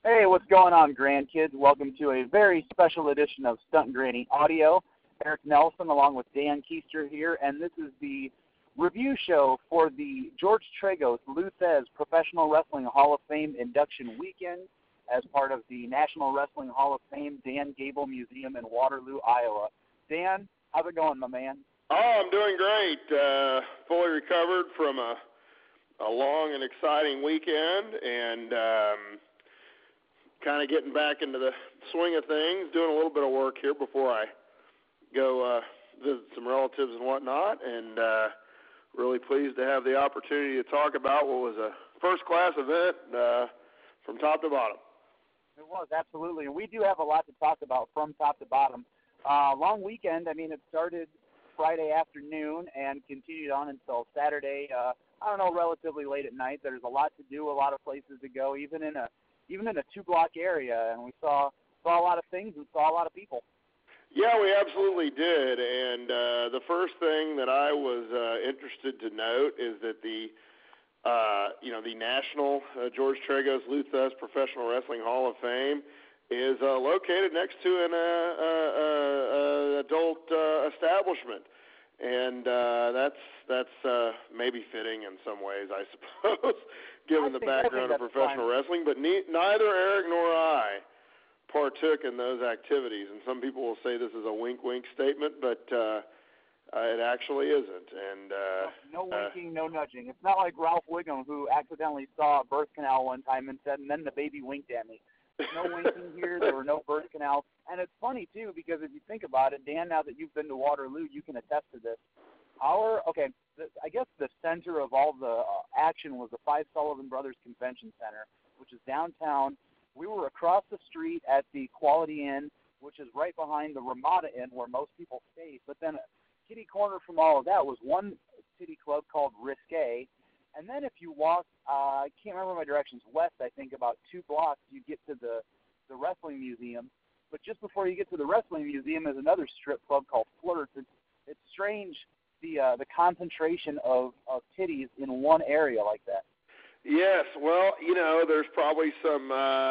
Hey, what's going on, grandkids? Welcome to a very special edition of Stunt Granny Audio. Eric Nelson along with Dan Keister here, and this is the review show for the George Tragos Lou Thesz Professional Wrestling Hall of Fame induction weekend as part of the National Wrestling Hall of Fame Dan Gable Museum in Waterloo, Iowa. Dan, how's it going, my man? Oh, I'm doing great. Fully recovered from a long and exciting weekend, and kind of getting back into the swing of things, doing a little bit of work here before I go visit some relatives and whatnot, and really pleased to have the opportunity to talk about what was a first-class event from top to bottom. It was, absolutely, and we do have a lot to talk about from top to bottom. Long weekend. I mean, it started Friday afternoon and continued on until Saturday, relatively late at night. There's a lot to do, a lot of places to go, even in a 2-block area, and we saw a lot of things and saw a lot of people. Yeah, we absolutely did, and the first thing that I was interested to note is that the National George Tragos Lou Thesz Professional Wrestling Hall of Fame is located next to an adult establishment, and that's maybe fitting in some ways, I suppose, given the background of professional wrestling. But neither Eric nor I partook in those activities, and some people will say this is a wink-wink statement, but it actually isn't. And no winking, no nudging. It's not like Ralph Wiggum, who accidentally saw a birth canal one time and said, and then the baby winked at me. There's no winking here. There were no birth canals. And it's funny, too, because if you think about it, Dan, now that you've been to Waterloo, you can attest to this. I guess the center of all the action was the Five Sullivan Brothers Convention Center, which is downtown. We were across the street at the Quality Inn, which is right behind the Ramada Inn, where most people stay. But then kitty corner from all of that was one city club called Risque. And then if you walk, I can't remember my directions, west, I think, about 2 blocks, you get to the Wrestling Museum. But just before you get to the Wrestling Museum is another strip club called Flirts. It's strange, the concentration of titties in one area like that. Yes, well, there's probably some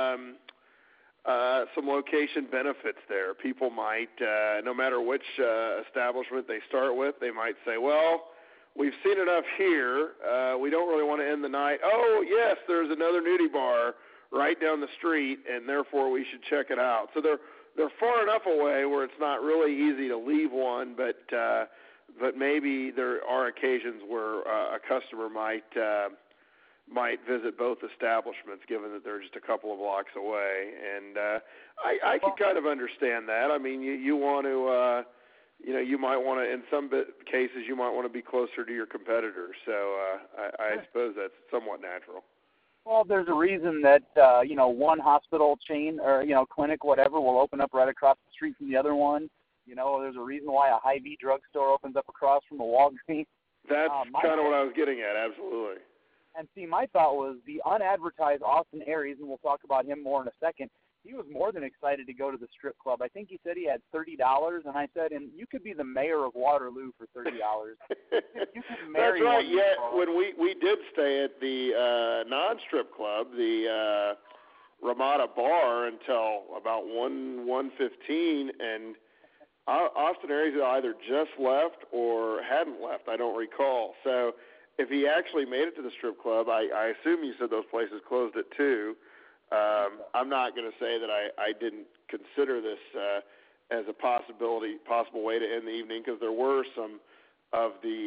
location benefits there. People might, no matter which establishment they start with, they might say, well, we've seen enough here. We don't really want to end the night. Oh, yes, there's another nudie bar right down the street, and therefore we should check it out. So they're far enough away where it's not really easy to leave one, but maybe there are occasions where a customer might visit both establishments, given that they're just a couple of blocks away. And I can kind of understand that. I mean, you want to, you might want to, in some cases, you might want to be closer to your competitors. So I suppose that's somewhat natural. Well, there's a reason that, one hospital chain or, clinic, whatever, will open up right across the street from the other one. There's a reason why a Hy-Vee drugstore opens up across from a Walgreens. That's kind of what I was getting at, absolutely. And see, my thought was the unadvertised Austin Aries, and we'll talk about him more in a second, he was more than excited to go to the strip club. I think he said he had $30, and I said, and you could be the mayor of Waterloo for $30. You could marry. That's right. Yeah, when we did stay at the non-strip club, the Ramada Bar, until about 1:15, and Austin Aries either just left or hadn't left. I don't recall. So if he actually made it to the strip club, I assume you said those places closed at 2. I'm not going to say that I didn't consider this as a possible way to end the evening, because there were some of the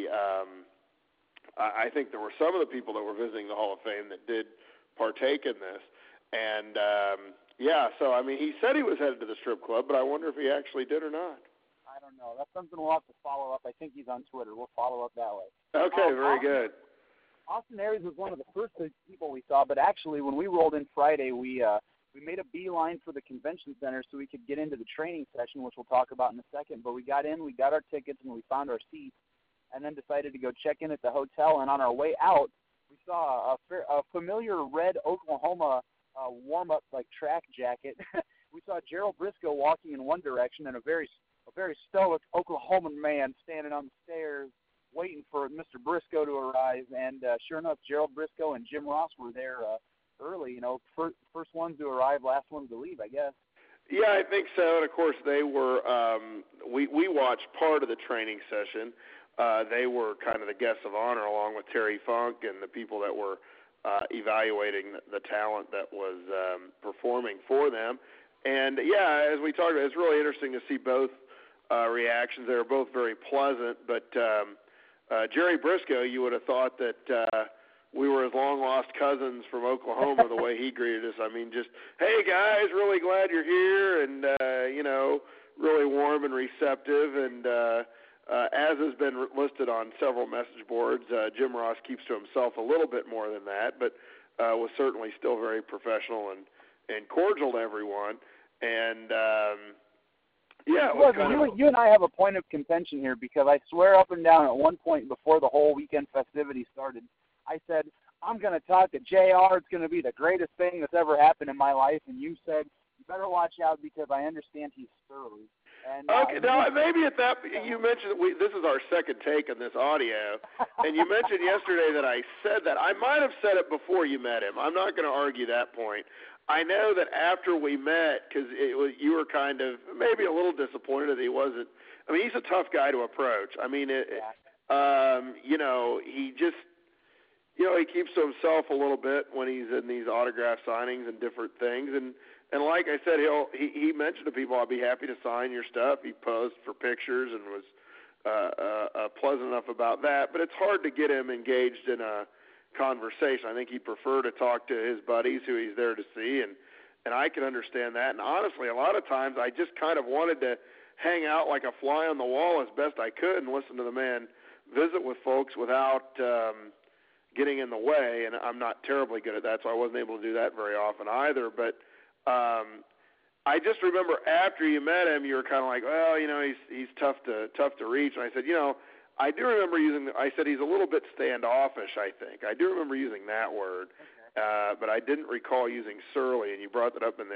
I think there were some of the people that were visiting the Hall of Fame that did partake in this. And, so, I mean, he said he was headed to the strip club, but I wonder if he actually did or not. I don't know. That's something we'll have to follow up. I think he's on Twitter. We'll follow up that way. Okay, very good. Austin Aries was one of the first people we saw, but actually when we rolled in Friday, we made a beeline for the convention center so we could get into the training session, which we'll talk about in a second. But we got in, we got our tickets, and we found our seats, and then decided to go check in at the hotel. And on our way out, we saw a familiar red Oklahoma warm-up track jacket. We saw Gerald Briscoe walking in one direction, and a very stoic Oklahoman man standing on the stairs waiting for Mr. Briscoe to arrive. And sure enough, Gerald Briscoe and Jim Ross were there early. first ones to arrive, last ones to leave, I guess. Yeah, I think so. And of course, they were. We watched part of the training session. They were kind of the guests of honor, along with Terry Funk and the people that were evaluating the talent that was performing for them. And yeah, as we talked about, it's really interesting to see both reactions. They were both very pleasant. But Jerry Briscoe, you would have thought that we were his long-lost cousins from Oklahoma the way he greeted us. I mean, just, hey, guys, really glad you're here, and, really warm and receptive. And as has been listed on several message boards, Jim Ross keeps to himself a little bit more than that, but was certainly still very professional and cordial to everyone. And, yeah. You and I have a point of contention here, because I swear up and down at one point before the whole weekend festivities started, I said, I'm going to talk to JR. It's going to be the greatest thing that's ever happened in my life. And you said, you better watch out because I understand he's surly. And, okay, now maybe at that, you mentioned this is our second take on this audio, and you mentioned yesterday that I said that. I might have said it before you met him. I'm not going to argue that point. I know that after we met, because you were kind of maybe a little disappointed that he wasn't. I mean, he's a tough guy to approach. I mean, he just. He keeps to himself a little bit when he's in these autograph signings and different things. And like I said, he mentioned to people, I'll be happy to sign your stuff. He posed for pictures and was pleasant enough about that. But it's hard to get him engaged in a conversation. I think he'd prefer to talk to his buddies who he's there to see, and I can understand that. And honestly, a lot of times I just kind of wanted to hang out like a fly on the wall as best I could and listen to the man visit with folks without getting in the way, and I'm not terribly good at that, so I wasn't able to do that very often either. But I just remember after you met him, you were kind of like, well, he's tough to reach. And I said, I do remember I said he's a little bit standoffish, I think. I do remember using that word, but I didn't recall using surly, and you brought that up in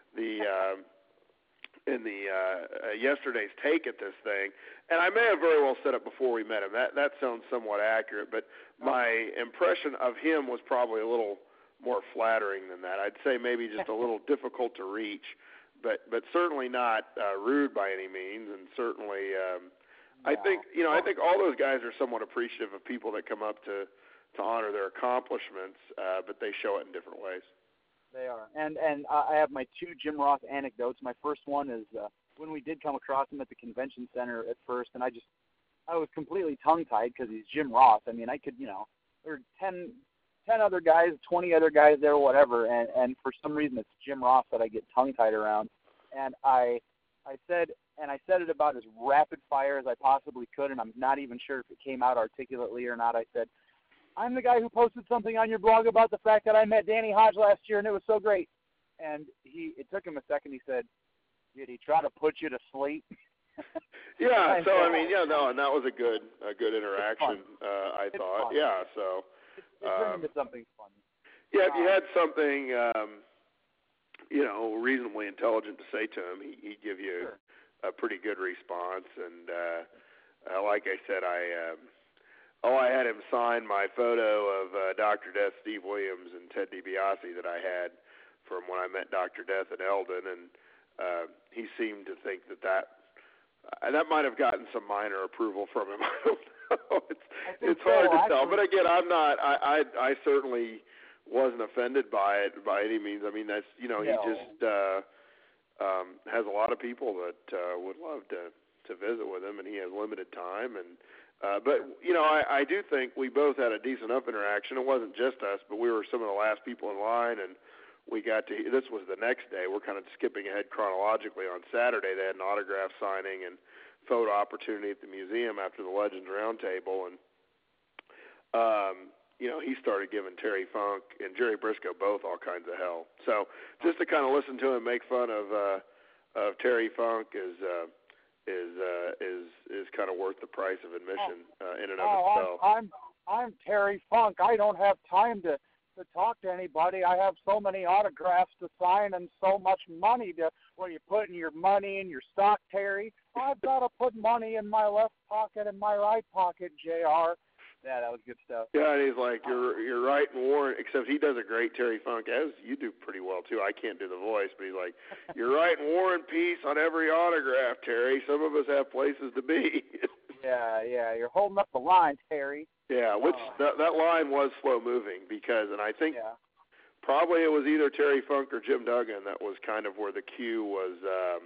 the yesterday's take at this thing. And I may have very well said it before we met him. That sounds somewhat accurate, but my impression of him was probably a little more flattering than that. I'd say maybe just a little difficult to reach, but certainly not rude by any means, and certainly I think all those guys are somewhat appreciative of people that come up to honor their accomplishments, but they show it in different ways. They are. And I have my two Jim Ross anecdotes. My first one is when we did come across him at the convention center at first, and I was completely tongue-tied because he's Jim Ross. I mean, I could, there were 10 other guys, 20 other guys there, whatever, and for some reason it's Jim Ross that I get tongue-tied around. And I said it about as rapid fire as I possibly could, and I'm not even sure if it came out articulately or not. I said, I'm the guy who posted something on your blog about the fact that I met Danny Hodge last year, and it was so great. And it took him a second. He said, did he try to put you to sleep? Yeah, so I mean, and that was a good interaction. I thought, fun. Yeah. So it turned into something fun. Yeah, if you had something, reasonably intelligent to say to him, he'd give you a pretty good response. And like I said, I had him sign my photo of Dr. Death, Steve Williams, and Ted DiBiase that I had from when I met Dr. Death in Eldon, and he seemed to think that might have gotten some minor approval from him. I don't know. It's hard to tell. But again, I'm not. I certainly wasn't offended by it by any means. I mean, that's he just has a lot of people that would love to visit with him, and he has limited time. And but I do think we both had a decent enough interaction. It wasn't just us, but we were some of the last people in line, and we got to. This was the next day. We're kind of skipping ahead chronologically. On Saturday, they had an autograph signing and photo opportunity at the museum after the Legends Roundtable, and he started giving Terry Funk and Jerry Briscoe both all kinds of hell. So just to kind of listen to him make fun of Terry Funk is kind of worth the price of admission in and of itself. I'm Terry Funk. I don't have time to talk to anybody. I have so many autographs to sign and so much money where you putting your money in your stock, Terry. I've got to put money in my left pocket and my right pocket, JR. Yeah, that was good stuff. Yeah, and he's like, you're right and Warren, except he does a great Terry Funk, as you do pretty well, too. I can't do the voice, but he's like, you're right and War and Peace on every autograph, Terry. Some of us have places to be. Yeah, you're holding up the line, Terry. Yeah, which that line was slow-moving because, and I think probably it was either Terry Funk or Jim Duggan that was kind of where the cue was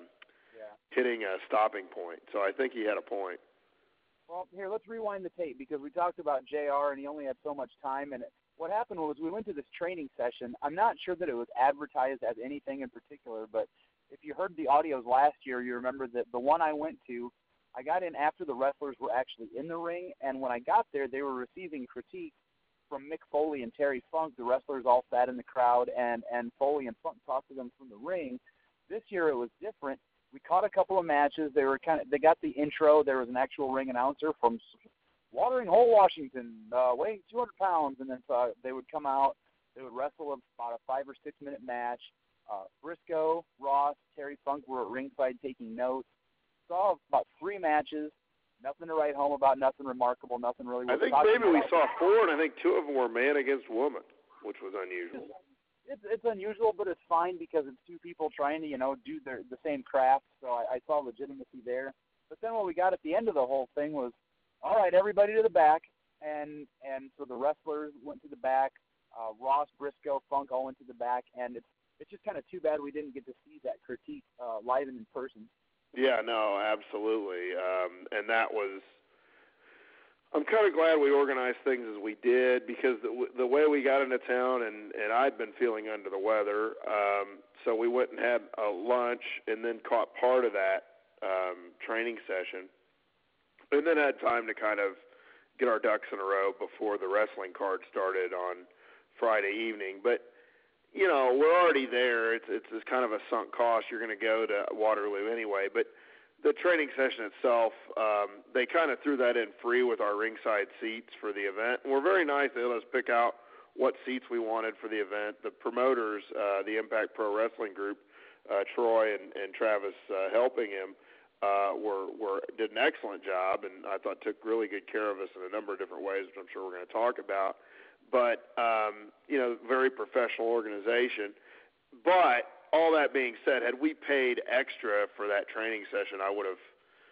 hitting a stopping point. So I think he had a point. Well, here, let's rewind the tape because we talked about JR and he only had so much time. And what happened was we went to this training session. I'm not sure that it was advertised as anything in particular, but if you heard the audios last year, you remember that the one I went to, I got in after the wrestlers were actually in the ring. And when I got there, they were receiving critique from Mick Foley and Terry Funk. The wrestlers all sat in the crowd, and Foley and Funk talked to them from the ring. This year it was different. We caught a couple of matches. They got the intro. There was an actual ring announcer from Watering Hole, Washington, weighing 200 pounds, and then they would come out. They would wrestle about a 5 or 6 minute match. Briscoe, Ross, Terry Funk were at ringside taking notes. Saw about 3 matches. Nothing to write home about. Nothing remarkable. Nothing really. I think maybe we saw 4, and I think 2 of them were man against woman, which was unusual. It's unusual, but it's fine because it's 2 people trying to, do the same craft. So I saw legitimacy there. But then what we got at the end of the whole thing was, all right, everybody to the back. And so the wrestlers went to the back. Ross, Briscoe, Funk all went to the back. And it's just kind of too bad we didn't get to see that critique live and in person. Yeah, no, absolutely. And that was – I'm kind of glad we organized things as we did because the way we got into town, and I'd been feeling under the weather, so we went and had a lunch and then caught part of that training session and then had time to kind of get our ducks in a row before the wrestling card started on Friday evening. But, we're already there. It's kind of a sunk cost. You're going to go to Waterloo anyway, but the training session itself, they kind of threw that in free with our ringside seats for the event. And we're very nice. They let us pick out what seats we wanted for the event. The promoters, the Impact Pro Wrestling Group, Troy and Travis helping him, did an excellent job, and I thought took really good care of us in a number of different ways, which I'm sure we're going to talk about. But, very professional organization. But all that being said, had we paid extra for that training session, I would have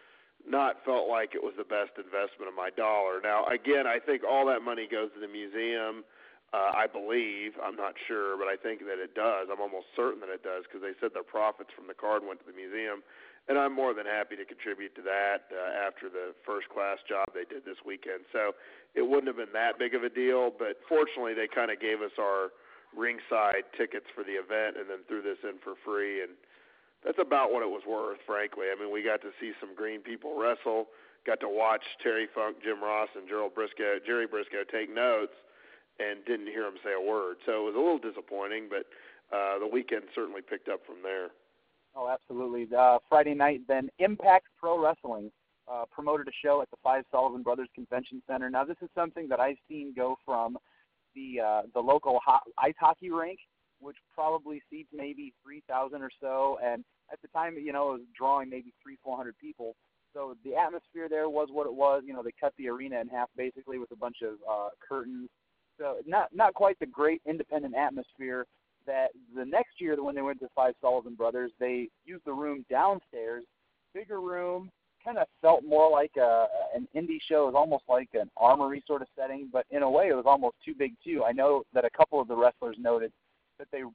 not felt like it was the best investment of my dollar. Now, again, I think all that money goes to the museum, I believe. I'm not sure, but I think that it does. I'm almost certain that it does because they said their profits from the card went to the museum, and I'm more than happy to contribute to that after the first-class job they did this weekend. So it wouldn't have been that big of a deal, but fortunately they kind of gave us our ringside tickets for the event and then threw this in for free, and that's about what it was worth, frankly. I mean, we got to see some green people wrestle, got to watch Terry Funk, Jim Ross, and Jerry Briscoe take notes, and didn't hear them say a word. So it was a little disappointing, but the weekend certainly picked up from there. Oh, absolutely. Friday night, then Impact Pro Wrestling promoted a show at the 5 Sullivan Brothers Convention Center. Now, this is something that I've seen go from the local ice hockey rink, which probably seats maybe 3,000 or so, and at the time, it was drawing maybe 300-400 people. So the atmosphere there was what it was. They cut the arena in half basically with a bunch of curtains. So not quite the great independent atmosphere that the next year when they went to 5 Sullivan Brothers, they used the room downstairs, bigger room, kind of felt more like an indie show. It was almost like an armory sort of setting, but in a way it was almost too big too. I know that a couple of the wrestlers noted that they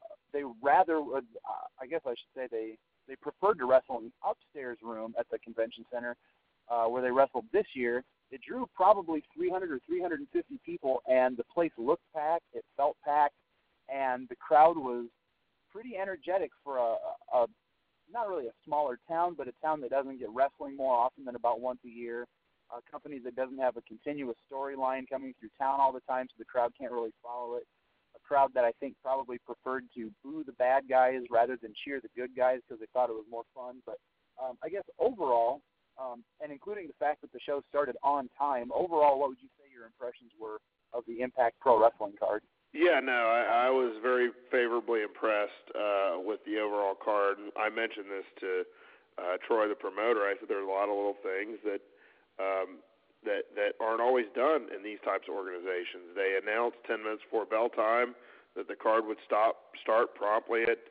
rather would, I guess I should say they preferred to wrestle in the upstairs room at the convention center where they wrestled this year. It drew probably 300 or 350 people, and the place looked packed, it felt packed, and the crowd was pretty energetic for a not really a smaller town, but a town that doesn't get wrestling more often than about once a year. A company that doesn't have a continuous storyline coming through town all the time, so the crowd can't really follow it. A crowd that I think probably preferred to boo the bad guys rather than cheer the good guys because they thought it was more fun. But I guess overall, and including the fact that the show started on time, overall, what would you say your impressions were of the Impact Pro Wrestling card? Yeah, no, I was very favorably impressed with the overall card. I mentioned this to Troy, the promoter. I said there's a lot of little things that that aren't always done in these types of organizations. They announced 10 minutes before bell time that the card would start promptly at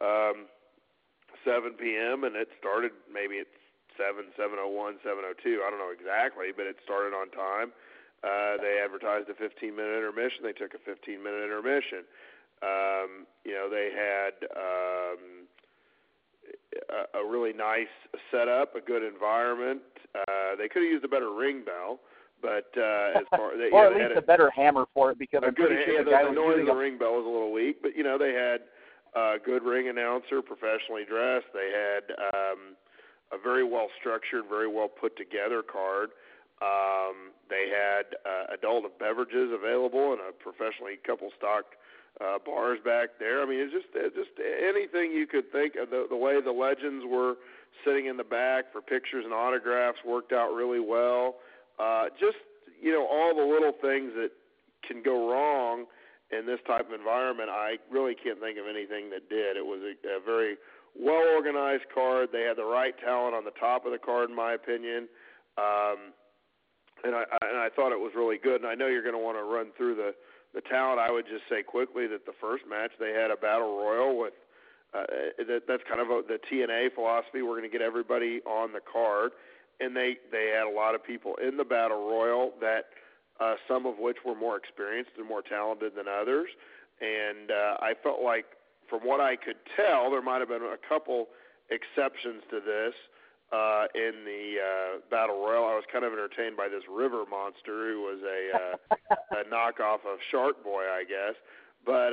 7 p.m. and it started maybe at 7:01, 7:02. I don't know exactly, but it started on time. They advertised a 15-minute intermission. They took a 15-minute intermission. They had a really nice setup, a good environment. They could have used a better ring bell, but as far or at least a better hammer for it, because I'm pretty sure the noise of the ring bell was a little weak. But they had a good ring announcer, professionally dressed. They had a very well structured, very well put together card. They had adult beverages available and a professionally couple stocked bars back there. I mean, it's just anything you could think of. The way the legends were sitting in the back for pictures and autographs worked out really well. All the little things that can go wrong in this type of environment, I really can't think of anything that did. It was a very well-organized card. They had the right talent on the top of the card, in my opinion. And I thought it was really good. And I know you're going to want to run through the talent. I would just say quickly that the first match they had a battle royal with that's kind of the TNA philosophy. We're going to get everybody on the card, and they had a lot of people in the battle royal that some of which were more experienced and more talented than others. And I felt like, from what I could tell, there might have been a couple exceptions to this. In the battle royal, I was kind of entertained by this River Monster, who was a knockoff of Shark Boy, I guess. But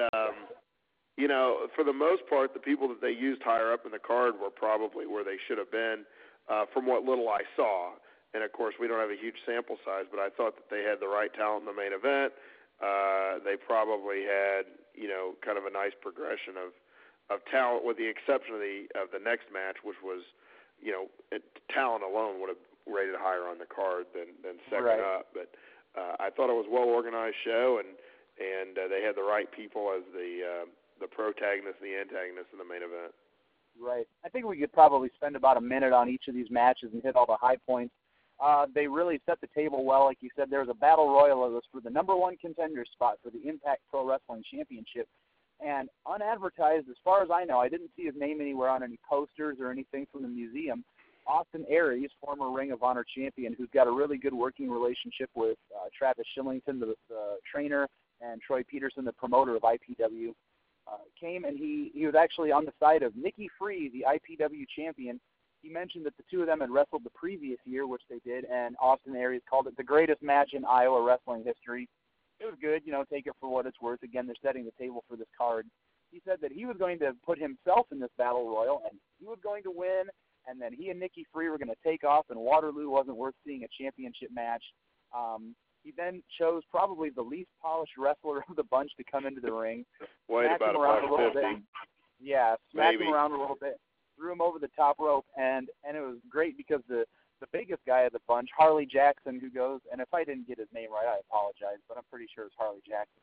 for the most part, the people that they used higher up in the card were probably where they should have been, from what little I saw. And of course, we don't have a huge sample size, but I thought that they had the right talent in the main event. They probably had, kind of a nice progression of talent, with the exception of the next match, which was, talent alone would have rated higher on the card than second up. But I thought it was a well-organized show, and they had the right people as the protagonist and the antagonist in the main event. Right. I think we could probably spend about a minute on each of these matches and hit all the high points. They really set the table well. Like you said, there was a battle royal that was for the number one contender spot for the Impact Pro Wrestling Championship. And unadvertised, as far as I know, I didn't see his name anywhere on any posters or anything from the museum. Austin Aries, former Ring of Honor champion, who's got a really good working relationship with Travis Shillington, the trainer, and Troy Peterson, the promoter of IPW, came, and he was actually on the side of Nikki Free, the IPW champion. He mentioned that the two of them had wrestled the previous year, which they did, and Austin Aries called it the greatest match in Iowa wrestling history. It was good, take it for what it's worth. Again, they're setting the table for this card. He said that he was going to put himself in this battle royal, and he was going to win, and then he and Nikki Free were going to take off, and Waterloo wasn't worth seeing a championship match. He then chose probably the least polished wrestler of the bunch to come into the ring. Weighed about $150. Yeah, smacked him around a little bit, threw him over the top rope, and it was great because the biggest guy of the bunch, Harley Jackson, who goes, and if I didn't get his name right, I apologize, but I'm pretty sure it's Harley Jackson,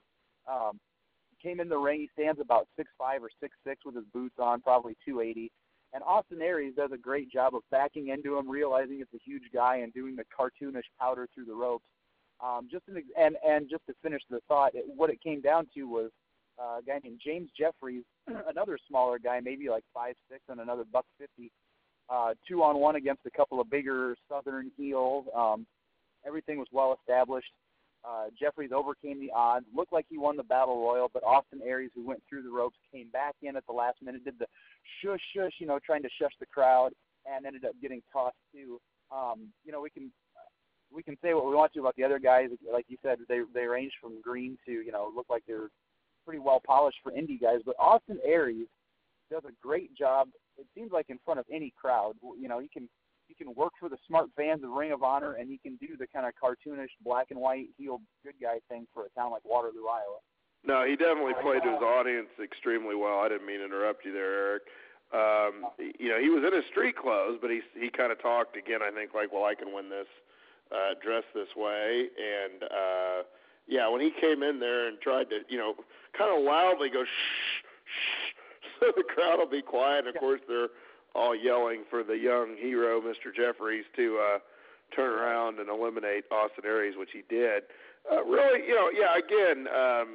came in the ring. He stands about 6'5" or 6'6" with his boots on, probably 280. And Austin Aries does a great job of backing into him, realizing it's a huge guy, and doing the cartoonish powder through the ropes. Just to finish the thought, what it came down to was a guy named James Jeffries, another smaller guy, maybe like 5'6", and another $150. 2-on-1 against a couple of bigger Southern heels. Everything was well established. Jeffries overcame the odds. Looked like he won the battle royal, but Austin Aries, who went through the ropes, came back in at the last minute, did the shush, trying to shush the crowd, and ended up getting tossed too. We can say what we want to about the other guys. Like you said, they range from green to look like they're pretty well polished for indie guys. But Austin Aries does a great job. It seems like in front of any crowd. He can work for the smart fans of Ring of Honor, and he can do the kind of cartoonish black and white heel good guy thing for a town like Waterloo, Iowa. No, he definitely played to his audience extremely well. I didn't mean to interrupt you there, Eric. He was in his street clothes, but he kind of talked again, I think, like, well, I can win this, dress this way. And, when he came in there and tried to, kind of loudly go, shh, so the crowd will be quiet. And, of course, they're all yelling for the young hero, Mr. Jeffries, to turn around and eliminate Austin Aries, which he did. Really, again,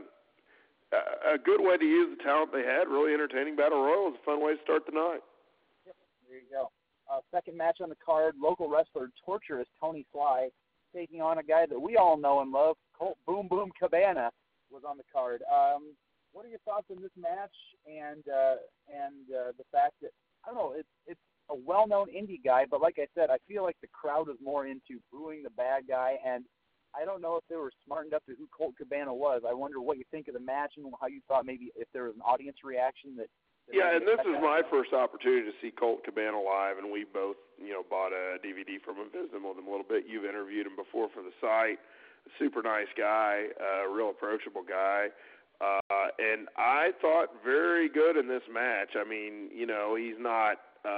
a good way to use the talent they had. Really entertaining battle royal. It was a fun way to start the night. Yep, there you go. Second match on the card, local wrestler Torturous Tony Sly taking on a guy that we all know and love, Colt Boom Boom Cabana, was on the card. What are your thoughts on this match and the fact that, I don't know, it's a well-known indie guy, but like I said, I feel like the crowd was more into booing the bad guy, and I don't know if they were smart enough to who Colt Cabana was. I wonder what you think of the match and how you thought maybe if there was an audience reaction that yeah, and this is my first opportunity to see Colt Cabana live, and we both, bought a DVD from him, visited with him a little bit. You've interviewed him before for the site. A super nice guy, a real approachable guy. And I thought very good in this match. I mean, he's not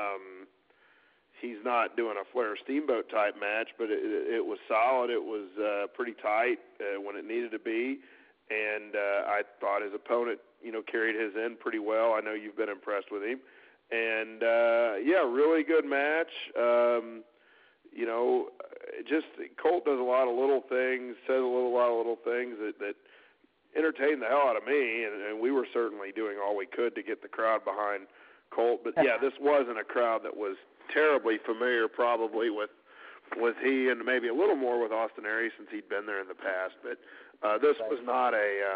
doing a Flair Steamboat type match, but it was solid. It was pretty tight when it needed to be, and I thought his opponent, carried his end pretty well. I know you've been impressed with him, and really good match. Just Colt does a lot of little things, says a lot of little things that entertained the hell out of me, and we were certainly doing all we could to get the crowd behind Colt. But yeah, this wasn't a crowd that was terribly familiar, probably with he and maybe a little more with Austin Aries since he'd been there in the past. But this was not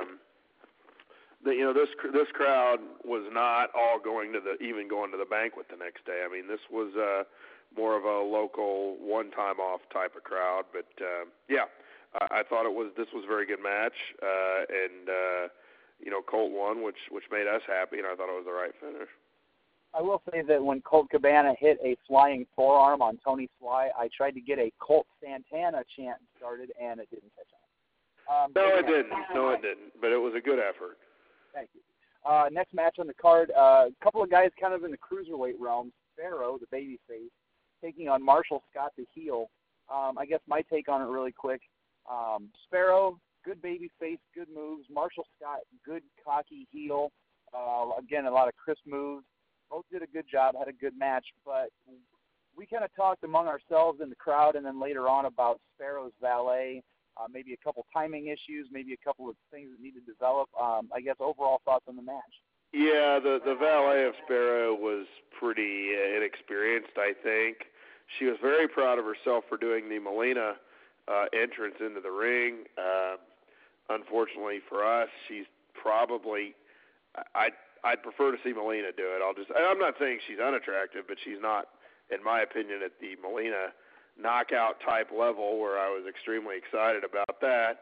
this crowd was not all going to the banquet the next day. I mean, this was more of a local one-time off type of crowd. But I thought this was a very good match, and Colt won, which made us happy, and I thought it was the right finish. I will say that when Colt Cabana hit a flying forearm on Tony Sly, I tried to get a Colt Santana chant started, and it didn't catch on. No, it didn't. But it was a good effort. Thank you. Next match on the card, a couple of guys kind of in the cruiserweight realm. Sparrow, the babyface, taking on Marshall Scott, the heel. I guess my take on it really quick. Sparrow, good babyface, good moves. Marshall Scott, good cocky heel. Again, a lot of crisp moves. Both did a good job, had a good match, but we kind of talked among ourselves in the crowd and then later on about Sparrow's valet, maybe a couple timing issues, maybe a couple of things that need to develop. I guess overall thoughts on the match. Yeah, the valet of Sparrow was pretty inexperienced, I think. She was very proud of herself for doing the Melina entrance into the ring. Unfortunately for us, she's probably I'd prefer to see Melina do it. I'm not saying she's unattractive, but she's not, in my opinion, at the Melina knockout type level where I was extremely excited about that.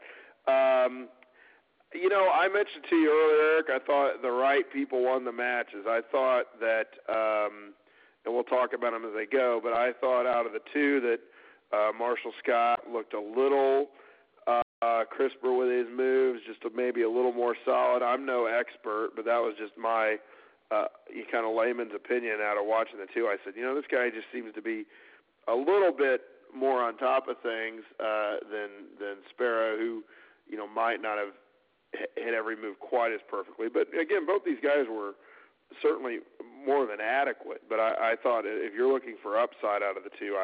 I mentioned to you earlier, Eric, I thought the right people won the matches. I thought that, and we'll talk about them as they go, but I thought out of the two that Marshall Scott looked a little crisper with his moves, just maybe a little more solid. I'm no expert, but that was just my kind of layman's opinion out of watching the two. I said, this guy just seems to be a little bit more on top of things than Sparrow, who might not have hit every move quite as perfectly. But again, both these guys were certainly more than adequate. But I thought if you're looking for upside out of the two,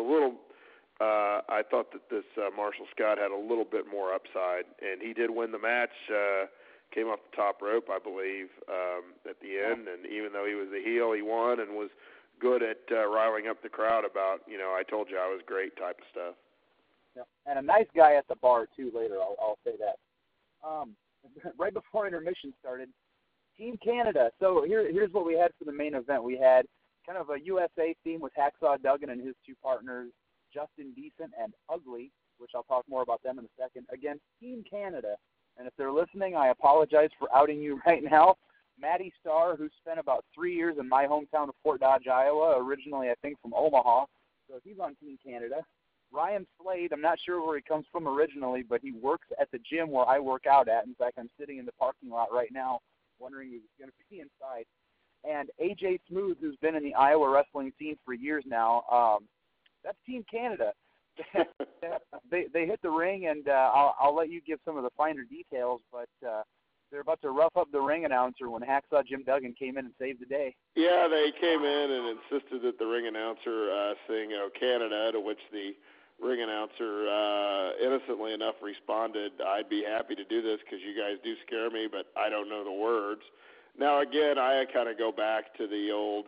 I thought that this Marshall Scott had a little bit more upside, and he did win the match, came off the top rope, I believe, at the end, and even though he was the heel, he won and was good at riling up the crowd about, I told you I was great type of stuff. Yeah. And a nice guy at the bar, too, later, I'll say that. Right before intermission started, Team Canada. So here's what we had for the main event. We had kind of a USA theme with Hacksaw Duggan and his two partners, Justin Decent and Ugly, which I'll talk more about them in a second, against Team Canada. And if they're listening, I apologize for outing you right now. Matty Starr, who spent about 3 years in my hometown of Fort Dodge, Iowa, originally I think from Omaha, so he's on Team Canada. Ryan Slade, I'm not sure where he comes from originally, but he works at the gym where I work out at. In fact, I'm sitting in the parking lot right now wondering if he's going to be inside. And AJ Smooth, who's been in the Iowa wrestling scene for years now, that's Team Canada. They hit the ring, and I'll let you give some of the finer details, but they're about to rough up the ring announcer when Hacksaw Jim Duggan came in and saved the day. Yeah, they came in and insisted that the ring announcer sing Canada, to which the ring announcer innocently enough responded, "I'd be happy to do this because you guys do scare me, but I don't know the words." Now, again, I kind of go back to the old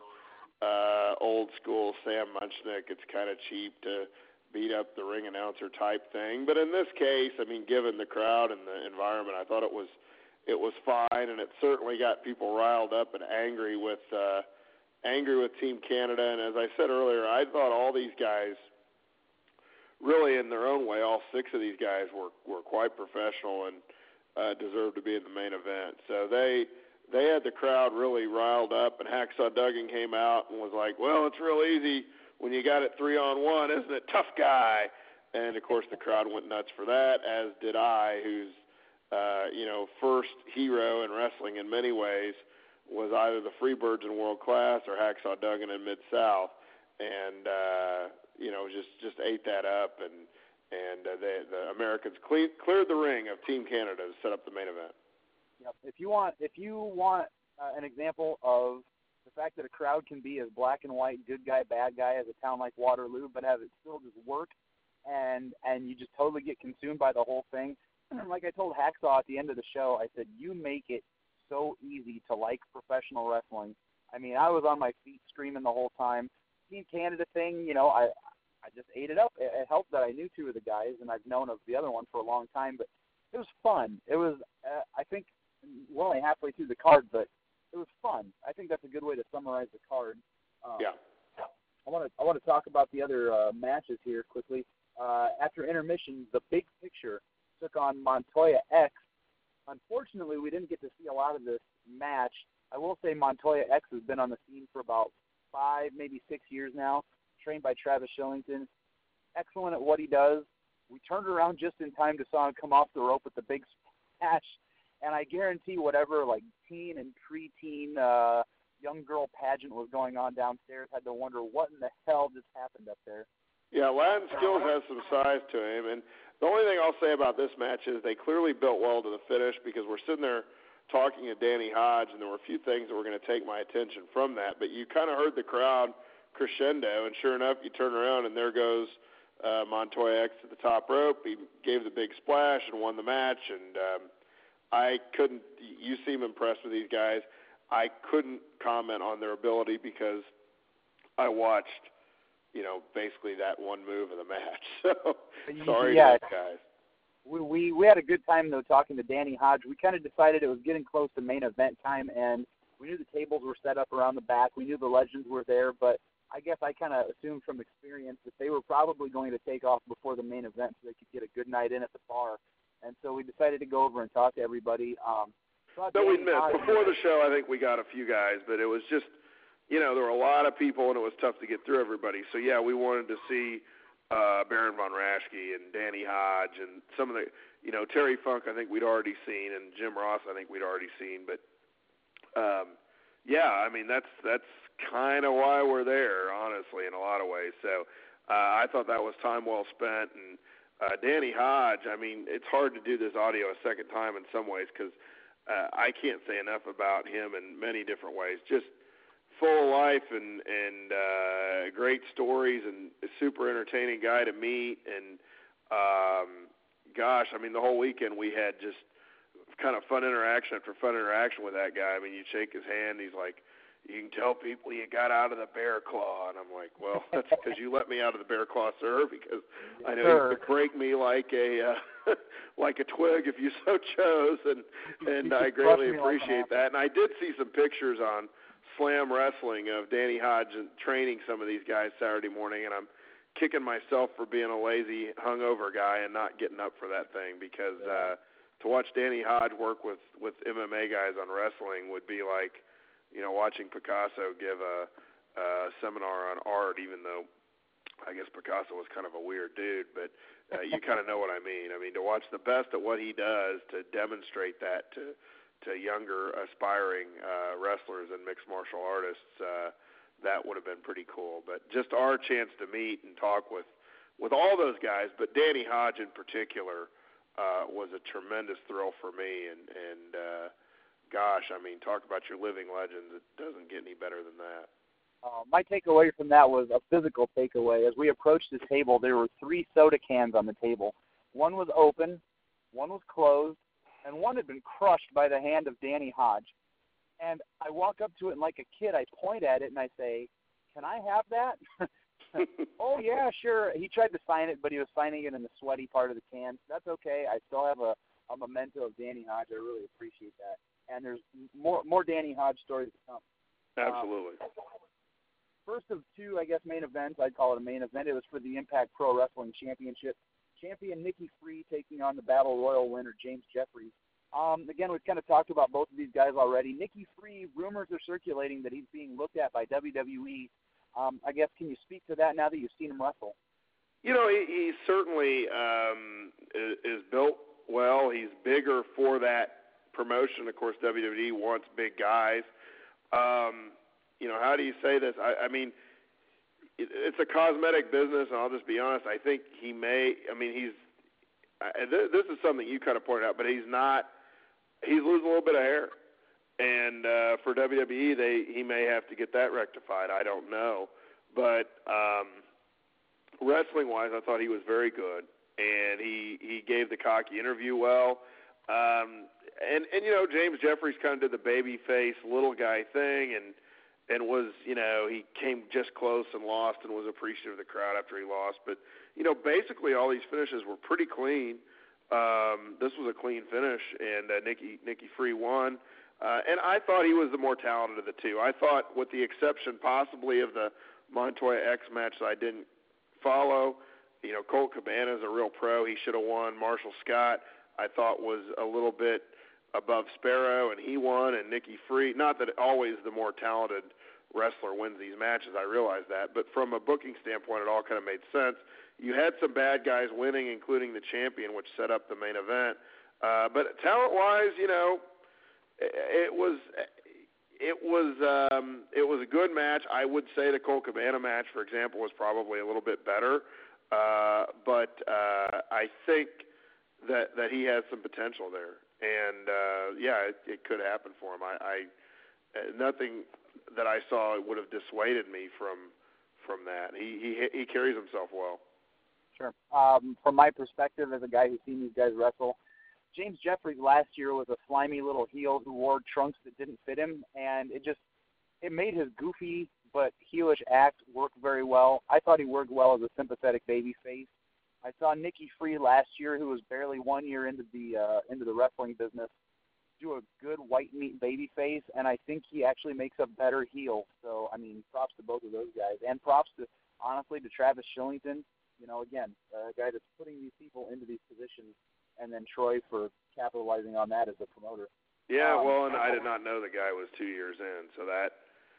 school Sam Munchnick. It's kind of cheap to beat up the ring announcer type thing. But in this case, I mean, given the crowd and the environment, I thought it was fine, and it certainly got people riled up and angry with Team Canada. And as I said earlier, I thought all these guys, really in their own way, all 6 of these guys were quite professional and deserved to be in the main event. So they had the crowd really riled up, and Hacksaw Duggan came out and was like, "Well, it's real easy when you got it 3-on-1, isn't it? Tough guy." And, of course, the crowd went nuts for that, as did I, whose first hero in wrestling in many ways was either the Freebirds in World Class or Hacksaw Duggan in Mid-South. And, just ate that up, and the Americans cleared the ring of Team Canada to set up the main event. Yep. If you want an example of the fact that a crowd can be as black and white, good guy, bad guy, as a town like Waterloo, but have it still just work, and you just totally get consumed by the whole thing. Like I told Hacksaw at the end of the show, I said, "You make it so easy to like professional wrestling." I mean, I was on my feet screaming the whole time. Team Canada thing, I just ate it up. It helped that I knew 2 of the guys, and I've known of the other one for a long time, but it was fun. It was, I think, we're only halfway through the card, but it was fun. I think that's a good way to summarize the card. Yeah. I want to talk about the other matches here quickly. After intermission, the Big Picture took on Montoya X. Unfortunately, we didn't get to see a lot of this match. I will say Montoya X has been on the scene for about 5, maybe 6 years now, trained by Travis Shillington. Excellent at what he does. We turned around just in time to saw him come off the rope with the big splash, and I guarantee whatever teen and preteen young girl pageant was going on downstairs had to wonder what in the hell just happened up there. Yeah, Latin Skills has some size to him, and the only thing I'll say about this match is they clearly built well to the finish, because we're sitting there talking to Danny Hodge, and there were a few things that were going to take my attention from that, but you kind of heard the crowd crescendo, and sure enough, you turn around, and there goes Montoya X to the top rope. He gave the big splash and won the match, and you seem impressed with these guys. I couldn't comment on their ability because I watched, basically that one move of the match. So sorry to those guys. We had a good time, though, talking to Danny Hodge. We kind of decided it was getting close to main event time, and we knew the tables were set up around the back. We knew the legends were there, but I guess I kind of assumed from experience that they were probably going to take off before the main event so they could get a good night in at the bar. And so we decided to go over and talk to everybody. No, we missed. Before the show, I think we got a few guys, but it was just, there were a lot of people, and it was tough to get through everybody. So, yeah, we wanted to see Baron Von Raschke and Danny Hodge and some of the, Terry Funk, I think we'd already seen, and Jim Ross, I think we'd already seen. But, I mean, that's kind of why we're there, honestly, in a lot of ways. So I thought that was time well spent. And Danny Hodge, I mean, it's hard to do this audio a second time in some ways because I can't say enough about him in many different ways. Just full of life and great stories, and a super entertaining guy to meet. And, gosh, I mean, the whole weekend we had just kind of fun interaction after fun interaction with that guy. I mean, you shake his hand, he's like, "You can tell people you got out of the bear claw." And I'm like, "Well, that's because you let me out of the bear claw, sir, because I know you could break me like a like a twig if you so chose." And I greatly appreciate that. And I did see some pictures on Slam Wrestling of Danny Hodge training some of these guys Saturday morning, and I'm kicking myself for being a lazy, hungover guy and not getting up for that thing, because to watch Danny Hodge work with MMA guys on wrestling would be like, watching Picasso give a seminar on art, even though I guess Picasso was kind of a weird dude, but you kind of know what I mean. I mean, to watch the best at what he does, to demonstrate that to younger, aspiring wrestlers and mixed martial artists, that would have been pretty cool. But just our chance to meet and talk with all those guys, but Danny Hodge in particular, was a tremendous thrill for me, and gosh, I mean, talk about your living legends. It doesn't get any better than that. My takeaway from that was a physical takeaway. As we approached the table, there were 3 soda cans on the table. One was open, one was closed, and one had been crushed by the hand of Danny Hodge. And I walk up to it, and like a kid, I point at it, and I say, "Can I have that?" "Oh, yeah, sure." He tried to sign it, but he was signing it in the sweaty part of the can. That's okay. I still have a memento of Danny Hodge. I really appreciate that. And there's more Danny Hodge stories to come. Absolutely. First of 2, I guess, main events. I'd call it a main event. It was for the Impact Pro Wrestling Championship. Champion Nikki Free taking on the Battle Royal winner James Jeffries. Again, we've kind of talked about both of these guys already. Nikki Free, rumors are circulating that he's being looked at by WWE. I guess, can you speak to that now that you've seen him wrestle? He certainly is built well. He's bigger for that promotion. Of course, WWE wants big guys. How do you say this? I mean, it's a cosmetic business, and I'll just be honest. I think he may. I mean, this is something you kind of pointed out, but he's not. He's losing a little bit of hair, and for WWE, he may have to get that rectified. I don't know, but wrestling-wise, I thought he was very good, and he gave the cocky interview well. And James Jeffries kind of did the baby face little guy thing, and was, he came just close and lost and was appreciative of the crowd after he lost. But, basically all these finishes were pretty clean. This was a clean finish, and Nikki Free won. And I thought he was the more talented of the 2. I thought, with the exception possibly of the Montoya X match that I didn't follow, Colt Cabana is a real pro. He should have won. Marshall Scott, I thought, was a little bit above Sparrow, and he won, and Nikki Free, not that always the more talented wrestler wins these matches, I realize that, but from a booking standpoint, it all kind of made sense. You had some bad guys winning, including the champion, which set up the main event. But talent-wise, it was a good match. I would say the Colt Cabana match, for example, was probably a little bit better, but I think that he has some potential there. And, it could happen for him. I nothing that I saw would have dissuaded me from that. He carries himself well. Sure. From my perspective as a guy who's seen these guys wrestle, James Jeffries last year was a slimy little heel who wore trunks that didn't fit him, and it made his goofy but heelish act work very well. I thought he worked well as a sympathetic babyface. I saw Nikki Free last year, who was barely 1 year into the wrestling business, do a good white meat babyface, and I think he actually makes a better heel. So, I mean, props to both of those guys, and props to, honestly, to Travis Shillington. Again, a guy that's putting these people into these positions, and then Troy for capitalizing on that as a promoter. Yeah, and I did not know the guy was 2 years in, so that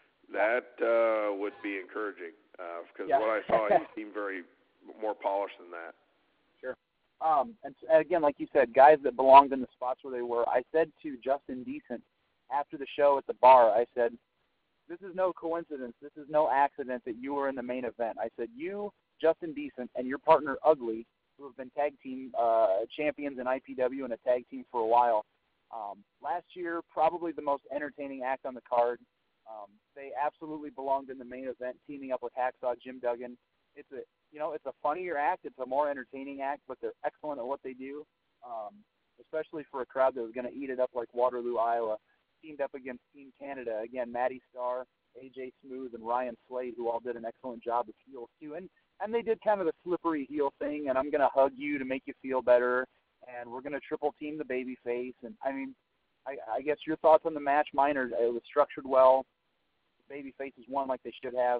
would be encouraging, because what I saw, he seemed very more polished than that. Sure. And again, like you said, guys that belonged in the spots where they were. I said to Justin Decent after the show at the bar, I said, "This is no coincidence. This is no accident that you were in the main event." I said, "You, Justin Decent, and your partner Ugly, who have been tag team champions in IPW and a tag team for a while, last year probably the most entertaining act on the card. They absolutely belonged in the main event, teaming up with Hacksaw Jim Duggan. It's a funnier act. It's a more entertaining act, but they're excellent at what they do, especially for a crowd that was going to eat it up like Waterloo, Iowa. Teamed up against Team Canada. Again, Matty Starr, AJ Smooth, and Ryan Slade, who all did an excellent job as heels, too. And they did kind of the slippery heel thing, and I'm going to hug you to make you feel better, and we're going to triple team the babyface. And, I mean, I guess your thoughts on the match, mine are it was structured well. The babyfaces won like they should have.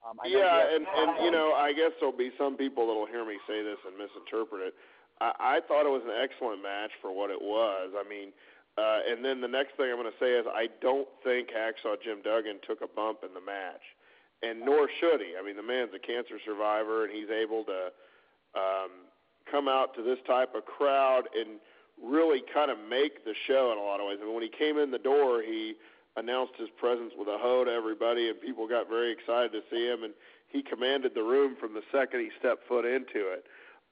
I guess there'll be some people that'll hear me say this and misinterpret it. I thought it was an excellent match for what it was. I mean, and then the next thing I'm going to say is I don't think Hacksaw Jim Duggan took a bump in the match, and nor should he. I mean, the man's a cancer survivor, and he's able to come out to this type of crowd and really kind of make the show in a lot of ways. I mean, when he came in the door, he announced his presence with a ho to everybody, and people got very excited to see him, and he commanded the room from the second he stepped foot into it.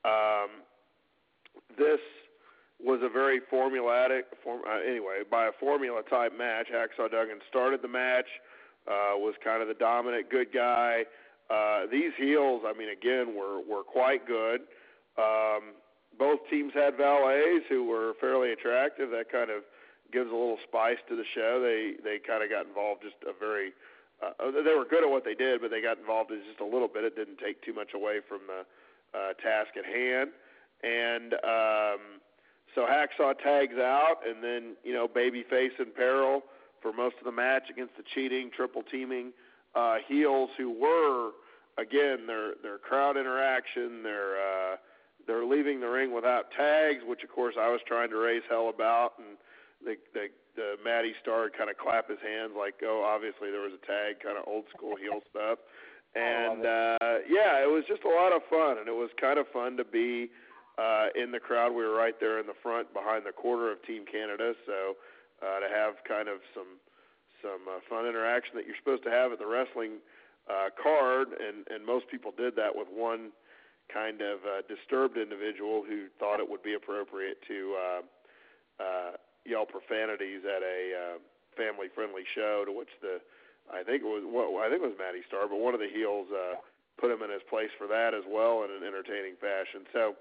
This was a very by a formula-type match. Hacksaw Duggan started the match, was kind of the dominant good guy. These heels, I mean, again, were quite good. Both teams had valets who were fairly attractive. That kind of gives a little spice to the show. They kind of got involved just a very they were good at what they did, but they got involved in just a little bit. It didn't take too much away from the task at hand. And so Hacksaw tags out, and then, Babyface in peril for most of the match against the cheating, triple teaming heels who were, again, their crowd interaction, they're leaving the ring without tags, which of course I was trying to raise hell about, and the Matty Star kind of clap his hands like, oh, obviously there was a tag, kind of old school heel stuff. And it was just a lot of fun, and it was kind of fun to be in the crowd. We were right there in the front behind the quarter of Team Canada, so to have kind of some fun interaction that you're supposed to have at the wrestling card, and most people did that with one kind of disturbed individual who thought it would be appropriate to yell profanities at a family-friendly show, to which I think it was Matty Star, but one of the heels put him in his place for that as well in an entertaining fashion. So,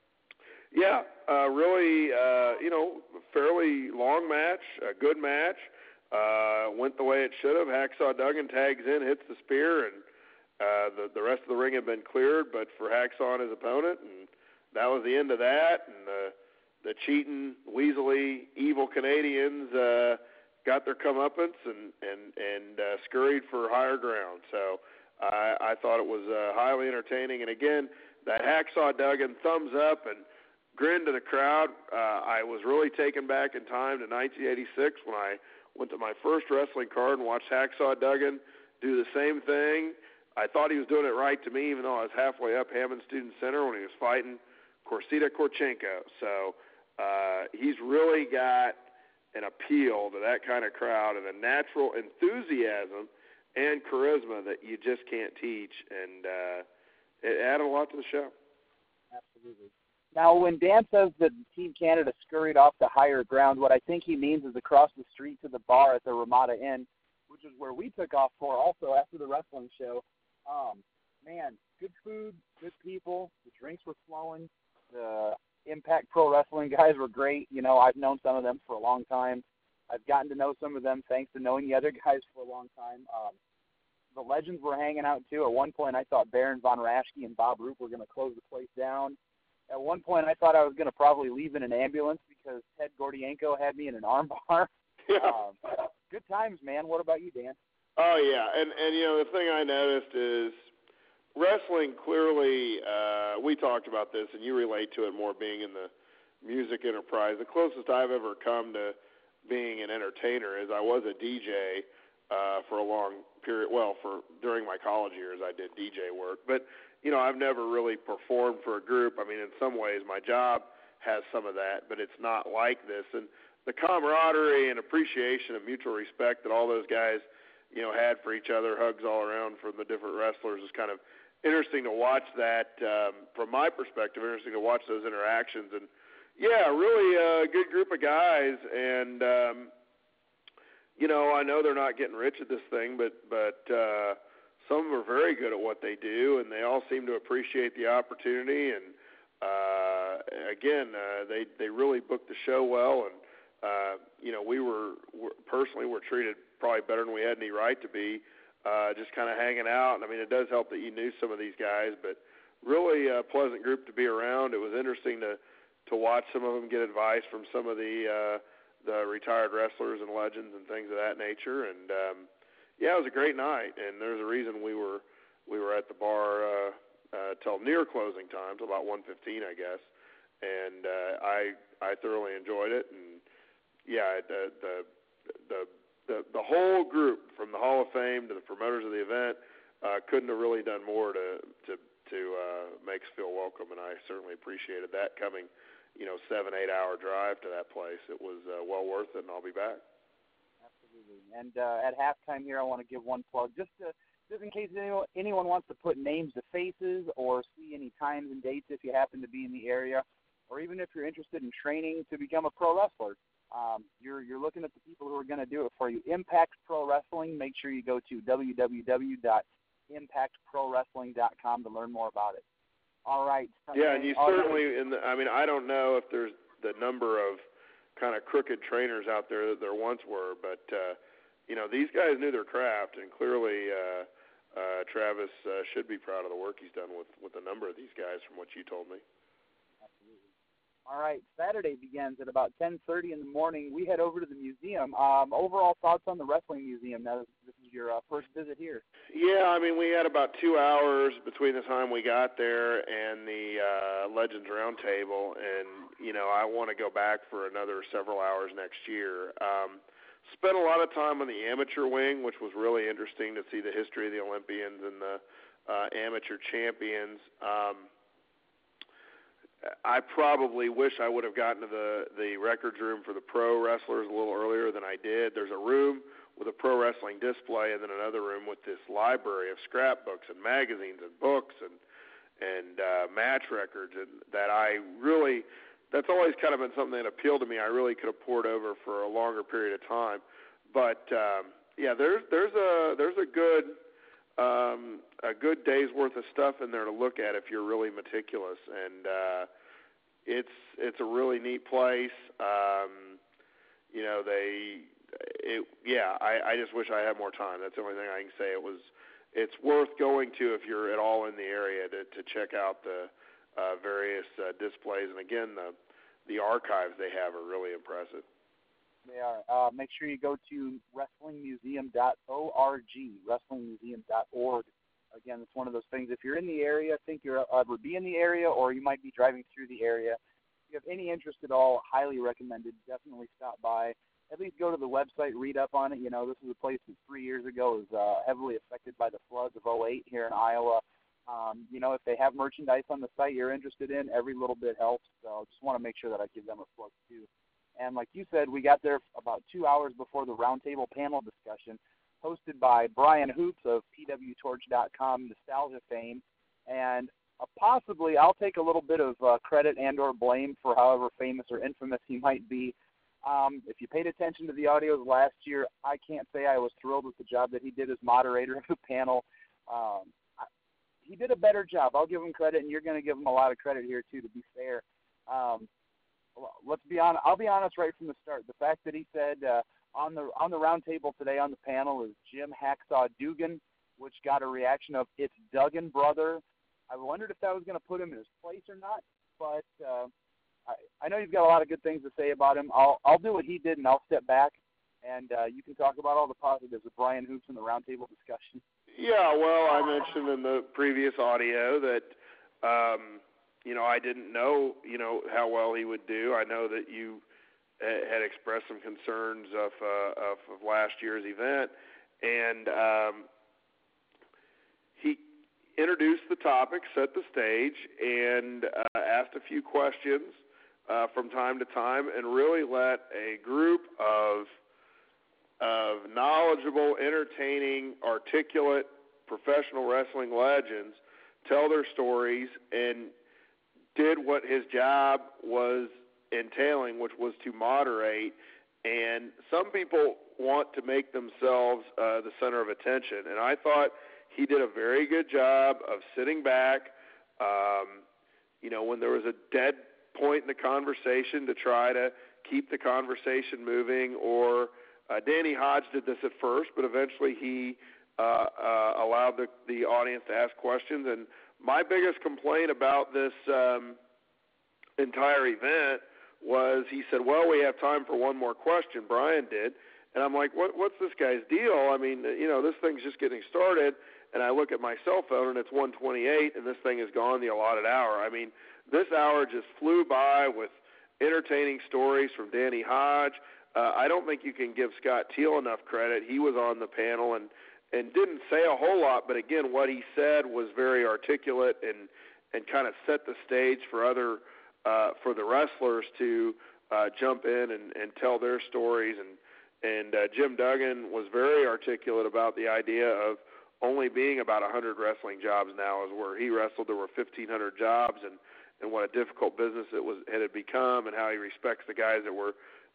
really, fairly long match, a good match. Went the way it should have. Hacksaw Duggan tags in, hits the spear, and the rest of the ring had been cleared, but for Hacksaw and his opponent, and that was the end of that. And the cheating, weaselly, evil Canadians got their comeuppance and scurried for higher ground. So I thought it was highly entertaining. And again, that Hacksaw Duggan thumbs up and grin to the crowd. I was really taken back in time to 1986 when I went to my first wrestling card and watched Hacksaw Duggan do the same thing. I thought he was doing it right to me, even though I was halfway up Hammond Student Center when he was fighting Korsita Korchenko. So he's really got an appeal to that kind of crowd and a natural enthusiasm and charisma that you just can't teach, and it added a lot to the show. Absolutely. Now, when Dan says that Team Canada scurried off to higher ground, what I think he means is across the street to the bar at the Ramada Inn, which is where we took off for also after the wrestling show. Man, good food, good people, the drinks were flowing, the Impact Pro Wrestling guys were great. I've known some of them for a long time. I've gotten to know some of them thanks to knowing the other guys for a long time. The legends were hanging out, too. At one point, I thought Baron Von Raschke and Bob Roop were going to close the place down. At one point, I thought I was going to probably leave in an ambulance because Ted Gordienko had me in an armbar. Yeah. Good times, man. What about you, Dan? Oh, yeah. And the thing I noticed is wrestling clearly, we talked about this, and you relate to it more being in the music enterprise. The closest I've ever come to being an entertainer is I was a DJ for a long period. Well, during my college years, I did DJ work. But, I've never really performed for a group. I mean, in some ways, my job has some of that, but it's not like this. And the camaraderie and appreciation and mutual respect that all those guys, had for each other, hugs all around from the different wrestlers, is kind of interesting to watch that from my perspective, interesting to watch those interactions. And, really a good group of guys. And, I know they're not getting rich at this thing, but some of them are very good at what they do, and they all seem to appreciate the opportunity. And, again, they really booked the show well. And, we were personally treated probably better than we had any right to be, just kind of hanging out. I mean, it does help that you knew some of these guys, but really a pleasant group to be around. It was interesting to watch some of them get advice from some of the retired wrestlers and legends and things of that nature. And, it was a great night, and there's a reason we were at the bar till near closing time, till about 1:15, I guess. And I thoroughly enjoyed it. And the whole group, from the Hall of Fame to the promoters of the event, couldn't have really done more to make us feel welcome, and I certainly appreciated that coming, 7-8 hour drive to that place. It was well worth it, and I'll be back. Absolutely. And at halftime here, I want to give one plug, just in case anyone wants to put names to faces or see any times and dates if you happen to be in the area, or even if you're interested in training to become a pro wrestler. You're looking at the people who are going to do it for you. Impact Pro Wrestling. Make sure you go to www.impactprowrestling.com to learn more about it. All right. Yeah, and you certainly. I don't know if there's the number of kind of crooked trainers out there that there once were, but these guys knew their craft, and clearly Travis should be proud of the work he's done with a number of these guys, from what you told me. Absolutely. All right, Saturday begins at about 10:30 in the morning. We head over to the museum. Overall thoughts on the Wrestling Museum? Now, this is your first visit here. Yeah, we had about 2 hours between the time we got there and the Legends Roundtable, and, I want to go back for another several hours next year. Spent a lot of time on the amateur wing, which was really interesting to see the history of the Olympians and the amateur champions. I probably wish I would have gotten to the records room for the pro wrestlers a little earlier than I did. There's a room with a pro wrestling display, and then another room with this library of scrapbooks and magazines and books and match records, and that's always kind of been something that appealed to me. I really could have poured over for a longer period of time. But there's a good day's worth of stuff in there to look at if you're really meticulous, and it's a really neat place. I just wish I had more time. That's the only thing I can say. It's worth going to if you're at all in the area to check out the various displays, and again, the archives they have are really impressive. They are. Make sure you go to wrestlingmuseum.org, wrestlingmuseum.org. Again, it's one of those things. If you're in the area, think you'll ever be in the area, or you might be driving through the area. If you have any interest at all, highly recommended. Definitely stop by. At least go to the website, read up on it. This is a place that 3 years ago was heavily affected by the floods of '08 here in Iowa. If they have merchandise on the site you're interested in, every little bit helps. So just want to make sure that I give them a plug too. And like you said, we got there about 2 hours before the roundtable panel discussion, hosted by Brian Hoops of PWTorch.com, Nostalgia fame. And possibly I'll take a little bit of credit and or blame for however famous or infamous he might be. If you paid attention to the audios last year, I can't say I was thrilled with the job that he did as moderator of the panel. He did a better job. I'll give him credit, and you're going to give him a lot of credit here, too, to be fair. Let's be honest. I'll be honest right from the start. The fact that he said on the round table today on the panel is Jim Hacksaw Dugan, which got a reaction of "It's Duggan, brother." I wondered if that was going to put him in his place or not, but I know you've got a lot of good things to say about him. I'll do what he did, and I'll step back, and you can talk about all the positives of Brian Hoops in the roundtable discussion. Yeah, well, I mentioned in the previous audio that, I didn't know, how well he would do. I know that you had expressed some concerns of last year's event, and he introduced the topic, set the stage, and asked a few questions from time to time, and really let a group of knowledgeable, entertaining, articulate professional wrestling legends tell their stories, and did what his job was entailing, which was to moderate. And some people want to make themselves the center of attention, and I thought he did a very good job of sitting back, when there was a dead point in the conversation, to try to keep the conversation moving. Or Danny Hodge did this at first, but eventually he allowed the audience to ask questions. And my biggest complaint about this entire event was he said, well, we have time for one more question. Brian did. And I'm like, what's this guy's deal? I mean, this thing's just getting started. And I look at my cell phone, and it's 1:28, and this thing is gone the allotted hour. I mean, this hour just flew by with entertaining stories from Danny Hodge. I don't think you can give Scott Teal enough credit. He was on the panel and didn't say a whole lot, but again, what he said was very articulate and kind of set the stage for for the wrestlers to jump in and tell their stories. And Jim Duggan was very articulate about the idea of only being about 100 wrestling jobs now. Is where he wrestled, there were 1,500 jobs, and what a difficult business it had become, and how he respects the guys that were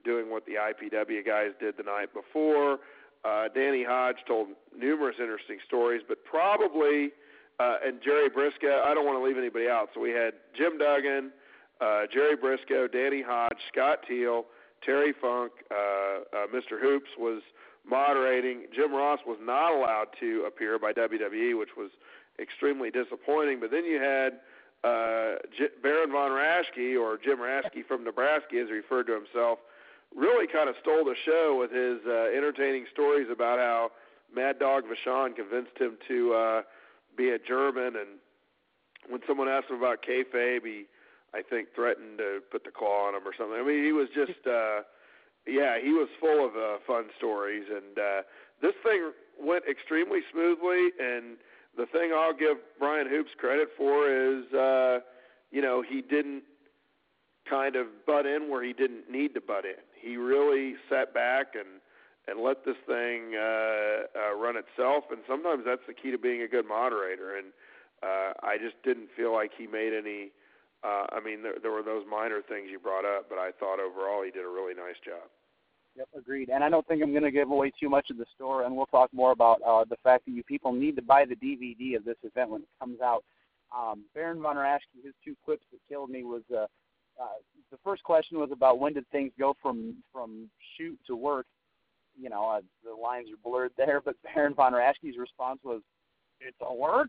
doing what the IPW guys did the night before. Danny Hodge told numerous interesting stories, but probably, and Jerry Briscoe, I don't want to leave anybody out. So we had Jim Duggan, Jerry Briscoe, Danny Hodge, Scott Teal, Terry Funk, Mr. Hoops was moderating. Jim Ross was not allowed to appear by WWE, which was extremely disappointing. But then you had Baron Von Raschke, or Jim Raschke from Nebraska, as he referred to himself, really kind of stole the show with his entertaining stories about how Mad Dog Vachon convinced him to be a German. And when someone asked him about kayfabe, he, I think, threatened to put the claw on him or something. I mean, he was just, he was full of fun stories. And this thing went extremely smoothly. And the thing I'll give Brian Hoops credit for is, he didn't kind of butt in where he didn't need to butt in. He really sat back and let this thing run itself. And sometimes that's the key to being a good moderator. And I just didn't feel like he made any. There were those minor things you brought up, but I thought overall he did a really nice job. Yep, agreed. And I don't think I'm going to give away too much of the story, and we'll talk more about the fact that you people need to buy the DVD of this event when it comes out. Baron Von Raschke, his two clips that killed me was the first question was about when did things go from shoot to work. The lines are blurred there, but Baron Von Raschke's response was, "It's a work."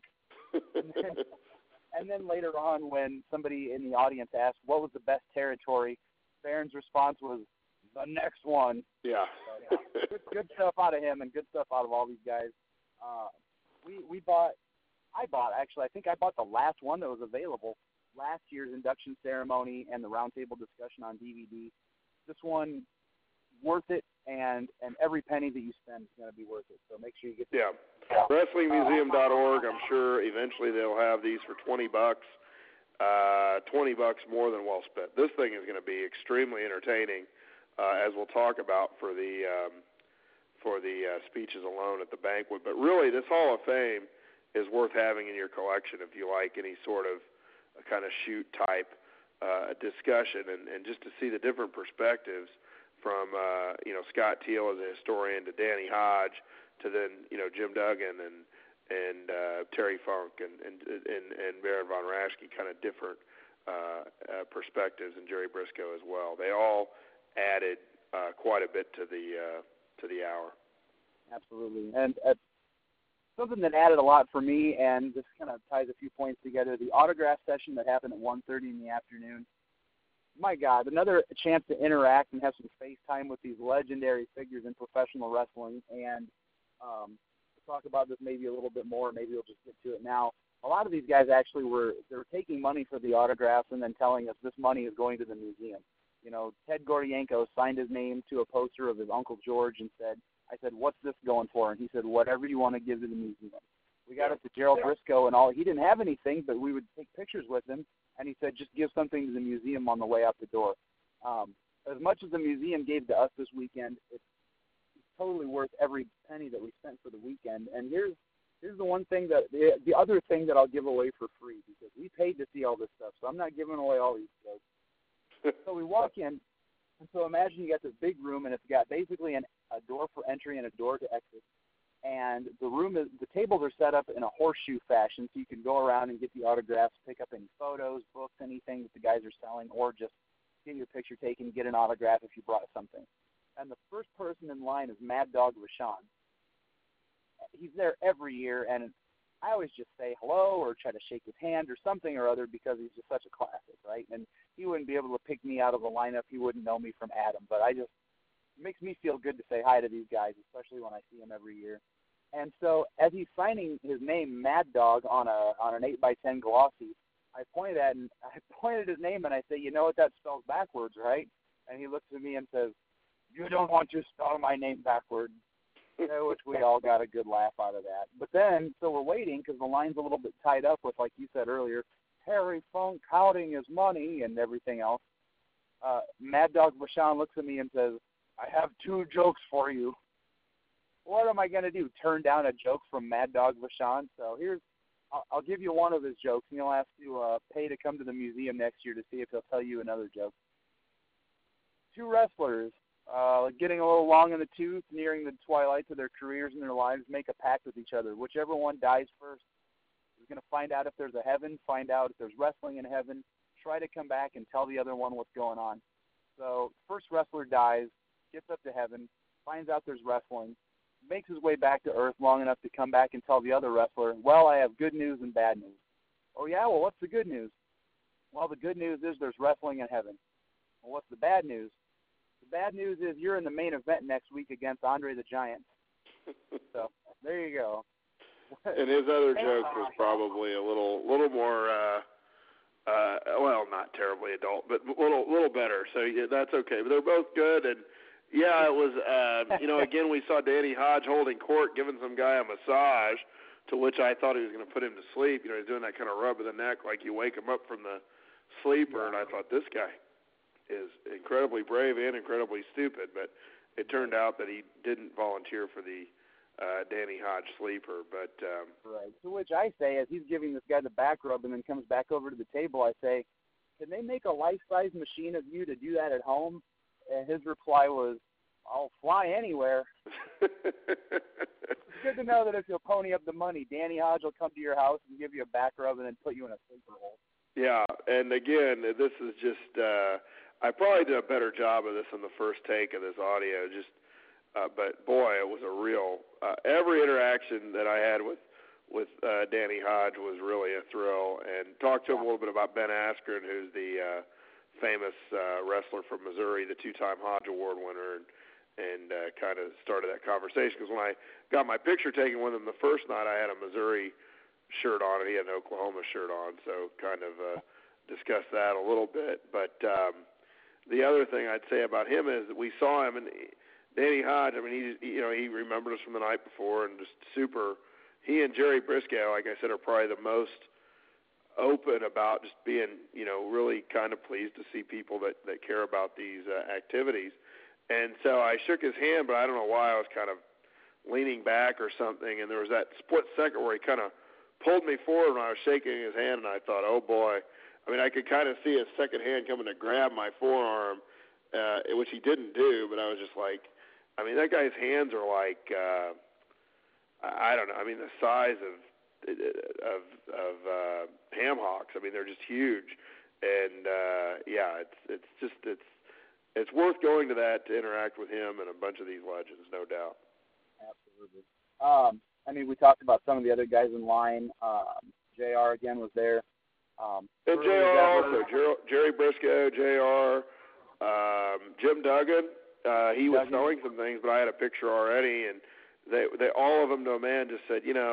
And then later on, when somebody in the audience asked what was the best territory, Baron's response was, "The next one." Yeah. So, good stuff out of him and good stuff out of all these guys. I think I bought the last one that was available, last year's induction ceremony and the roundtable discussion on DVD. This one, worth it, and every penny that you spend is going to be worth it. So make sure you get this. Yeah. WrestlingMuseum.org. I'm sure eventually they'll have these for $20. $20 more than well spent. This thing is going to be extremely entertaining, as we'll talk about for the speeches alone at the banquet. But really, this Hall of Fame is worth having in your collection if you like any sort of kind of shoot type discussion, and just to see the different perspectives from Scott Teal as a historian to Danny Hodge to then Jim Duggan and Terry Funk and Baron Von Raschke, kind of different perspectives, and Jerry Briscoe as well. They all added quite a bit to the hour. Absolutely, and something that added a lot for me, and this kind of ties a few points together, the autograph session that happened at 1:30 in the afternoon. My God, another chance to interact and have some face time with these legendary figures in professional wrestling. And to talk about this maybe a little bit more, maybe we'll just get to it now. A lot of these guys actually were taking money for the autographs and then telling us this money is going to the museum. Ted Gordienko signed his name to a poster of his Uncle George and I said, "What's this going for?" And he said, "Whatever you want to give to the museum." We got it to Gerald Briscoe and all. He didn't have anything, but we would take pictures with him. And he said, "Just give something to the museum on the way out the door." As much as the museum gave to us this weekend, it's totally worth every penny that we spent for the weekend. And here's the one thing the other thing that I'll give away for free, because we paid to see all this stuff, so I'm not giving away all these jokes. So we walk in, and so imagine you got this big room, and it's got basically a door for entry and a door to exit. And the tables are set up in a horseshoe fashion, so you can go around and get the autographs, pick up any photos, books, anything that the guys are selling, or just get your picture taken, get an autograph if you brought something. And the first person in line is Mad Dog Vachon. He's there every year, and I always just say hello or try to shake his hand or something or other, because he's just such a classic, right? And he wouldn't be able to pick me out of the lineup. He wouldn't know me from Adam, but it makes me feel good to say hi to these guys, especially when I see them every year. And so as he's signing his name, Mad Dog, on an 8x10 glossy, I pointed his name and I say, "You know what that spells backwards, right?" And he looks at me and says, "You don't want to spell my name backwards." Which we all got a good laugh out of that. But then, so we're waiting because the line's a little bit tied up with, like you said earlier, Terry Funk counting his money and everything else. Mad Dog Vachon looks at me and says, "I have 2 jokes for you." What am I going to do? Turn down a joke from Mad Dog Vachon? So I'll give you one of his jokes, and you'll have to pay to come to the museum next year to see if he'll tell you another joke. 2 wrestlers getting a little long in the tooth, nearing the twilight of their careers and their lives, make a pact with each other. Whichever one dies first is going to find out if there's a heaven, find out if there's wrestling in heaven, try to come back and tell the other one what's going on. So first wrestler dies, gets up to heaven, finds out there's wrestling, makes his way back to Earth long enough to come back and tell the other wrestler, well, I have good news and bad news. Oh, yeah? Well, what's the good news? Well, the good news is there's wrestling in heaven. Well, what's the bad news? The bad news is you're in the main event next week against Andre the Giant. So there you go. And his other joke was probably a little more, well, not terribly adult, but a little better. So yeah, that's okay. But they're both good. And yeah, it was, again, we saw Danny Hodge holding court, giving some guy a massage, to which I thought he was going to put him to sleep. He's doing that kind of rub of the neck like you wake him up from the sleeper. And I thought, this guy is incredibly brave and incredibly stupid. But it turned out that he didn't volunteer for the Danny Hodge sleeper. But right. To which I say, as he's giving this guy the back rub and then comes back over to the table, I say, can they make a life-size machine of you to do that at home? And his reply was, I'll fly anywhere. It's good to know that if you'll pony up the money, Danny Hodge will come to your house and give you a back rub and then put you in a sleeper hole. Yeah, and again, this is just, I probably did a better job of this in the first take of this audio, but boy, it was a real, every interaction that I had with Danny Hodge was really a thrill, and talked to him a little bit about Ben Askren, who's the famous wrestler from Missouri, the two-time Hodge Award winner, and kind of started that conversation, because when I got my picture taken with him the first night, I had a Missouri shirt on, and he had an Oklahoma shirt on, so kind of discussed that a little bit. But the other thing I'd say about him is that we saw him, and Danny Hodge, I mean, he remembered us from the night before, and just super. He and Jerry Briscoe, like I said, are probably the most open about just being, really kind of pleased to see people that care about these activities. And so I shook his hand, but I don't know why I was kind of leaning back or something, and there was that split second where he kind of pulled me forward when I was shaking his hand, and I thought, oh, boy. I mean, I could kind of see his second hand coming to grab my forearm, which he didn't do, but I was just like, I mean, that guy's hands are like, I don't know, I mean, the size of ham hocks. I mean, they're just huge. And, it's worth going to that to interact with him and a bunch of these legends, no doubt. Absolutely. I mean, we talked about some of the other guys in line. JR again was there. And JR also, Jerry Briscoe, JR, Jim Duggan. He was selling some things, but I had a picture already, and they all of them to a man just said, we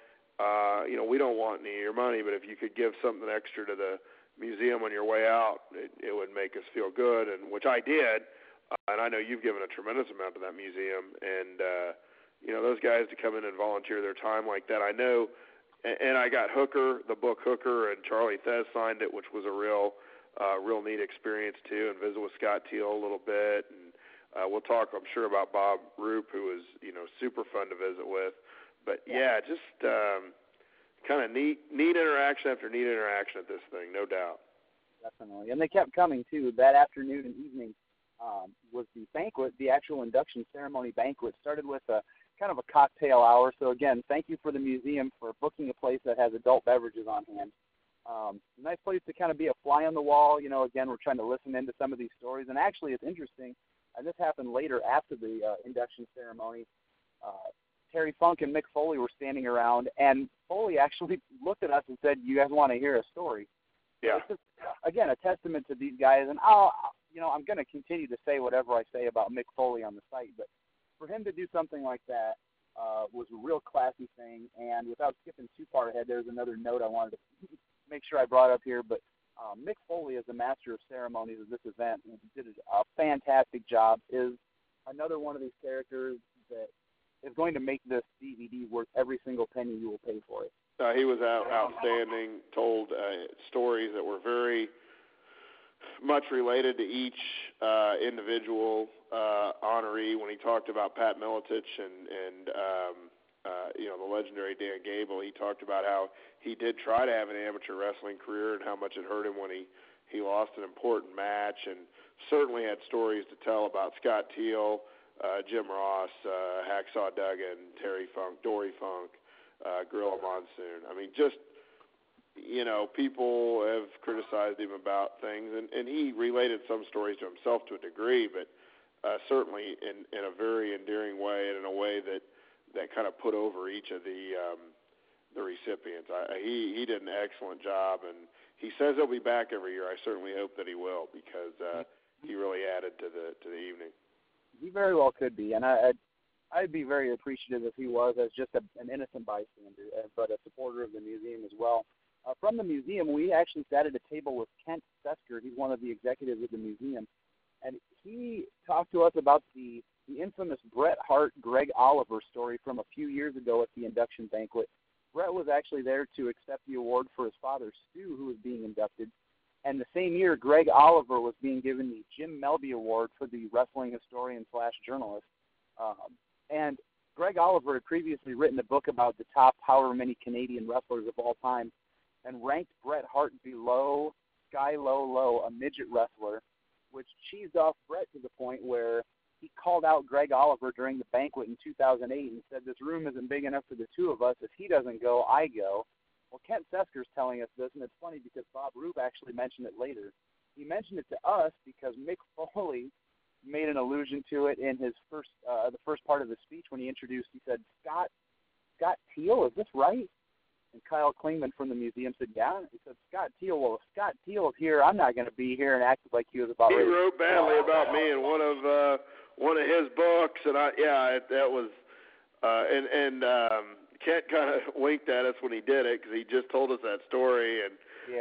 don't want any of your money, but if you could give something extra to the museum on your way out, it would make us feel good, and which I did. And I know you've given a tremendous amount to that museum, and those guys to come in and volunteer their time like that. I know, and I got Hooker, the book Hooker, and Charlie Thez signed it, which was a real neat experience too, and visit with Scott Teal a little bit, and we'll talk, I'm sure, about Bob Roop, who was super fun to visit with. But yeah, just kind of neat interaction after neat interaction at this thing, no doubt. Definitely, and they kept coming too. That afternoon and evening was the banquet, the actual induction ceremony banquet. Started with a kind of a cocktail hour. So again, thank you for the museum for booking a place that has adult beverages on hand. Nice place to kind of be a fly on the wall. Again, we're trying to listen into some of these stories, and actually, it's interesting. And this happened later after the induction ceremony. Terry Funk and Mick Foley were standing around, and Foley actually looked at us and said, "You guys want to hear a story?" Yeah. So it's just, again, a testament to these guys. And I'm going to continue to say whatever I say about Mick Foley on the site, but for him to do something like that was a real classy thing. And without skipping too far ahead, there's another note I wanted to make sure I brought up here. But Mick Foley, as the master of ceremonies of this event, did a fantastic job. Is another one of these characters that is going to make this DVD worth every single penny you will pay for it. He was outstanding, told stories that were very much related to each individual honoree. When he talked about Pat Miletich and the legendary Dan Gable, he talked about how he did try to have an amateur wrestling career and how much it hurt him when he lost an important match, and certainly had stories to tell about Scott Teal, Jim Ross, Hacksaw Duggan, Terry Funk, Dory Funk, Gorilla Monsoon. I mean, just, people have criticized him about things, and he related some stories to himself to a degree, but certainly in a very endearing way and in a way that kind of put over each of the recipients. He did an excellent job, and he says he'll be back every year. I certainly hope that he will, because he really added to the evening. He very well could be, and I'd be very appreciative if he was, as just an innocent bystander, but a supporter of the museum as well. From the museum, we actually sat at a table with Kent Sesker. He's one of the executives of the museum, and he talked to us about the infamous Bret Hart-Greg Oliver story from a few years ago at the induction banquet. Bret was actually there to accept the award for his father, Stu, who was being inducted. And the same year, Greg Oliver was being given the Jim Melby Award for the wrestling historian/journalist. And Greg Oliver had previously written a book about the top however many Canadian wrestlers of all time, and ranked Bret Hart below Sky Low, a midget wrestler, which cheesed off Bret to the point where he called out Greg Oliver during the banquet in 2008 and said, "This room isn't big enough for the two of us. If he doesn't go, I go." Well, Kent Sesker's telling us this, and it's funny because Bob Roop actually mentioned it later. He mentioned it to us because Mick Foley made an allusion to it in his the first part of the speech when he introduced. He said, Scott Teal, is this right? And Kyle Klingman from the museum said, yeah. He said, Scott Teal. Well, if Scott Teal is here, I'm not going to be here, and acted like he was about ready. He wrote badly about me in one of his books, and that was Kent kind of winked at us when he did it, because he just told us that story, and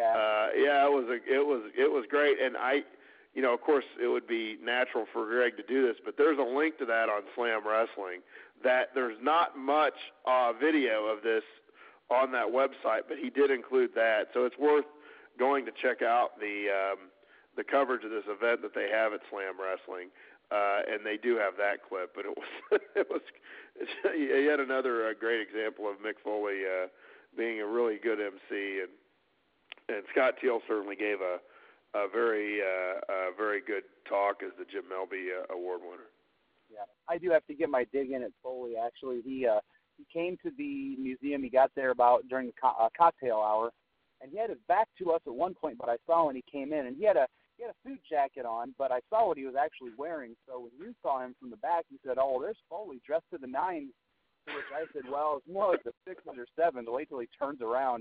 it was great. And of course, it would be natural for Greg to do this, but there's a link to that on Slam Wrestling. That there's not much video of this on that website, but he did include that, so it's worth going to check out the coverage of this event that they have at Slam Wrestling, and they do have that clip. But it was yet another great example of Mick Foley being a really good MC, and Scott Teal certainly gave a very good talk as the Jim Melby Award winner. Yeah, I do have to get my dig in at Foley. Actually, he came to the museum. He got there about during the cocktail hour, and he had his back to us at one point. But I saw when he came in, and he had a suit jacket on, but I saw what he was actually wearing. So when you saw him from the back, you said, "Oh, there's Foley dressed to the nines." To which I said, "Well, it's more like the 6th or 7th. Wait till he turns around."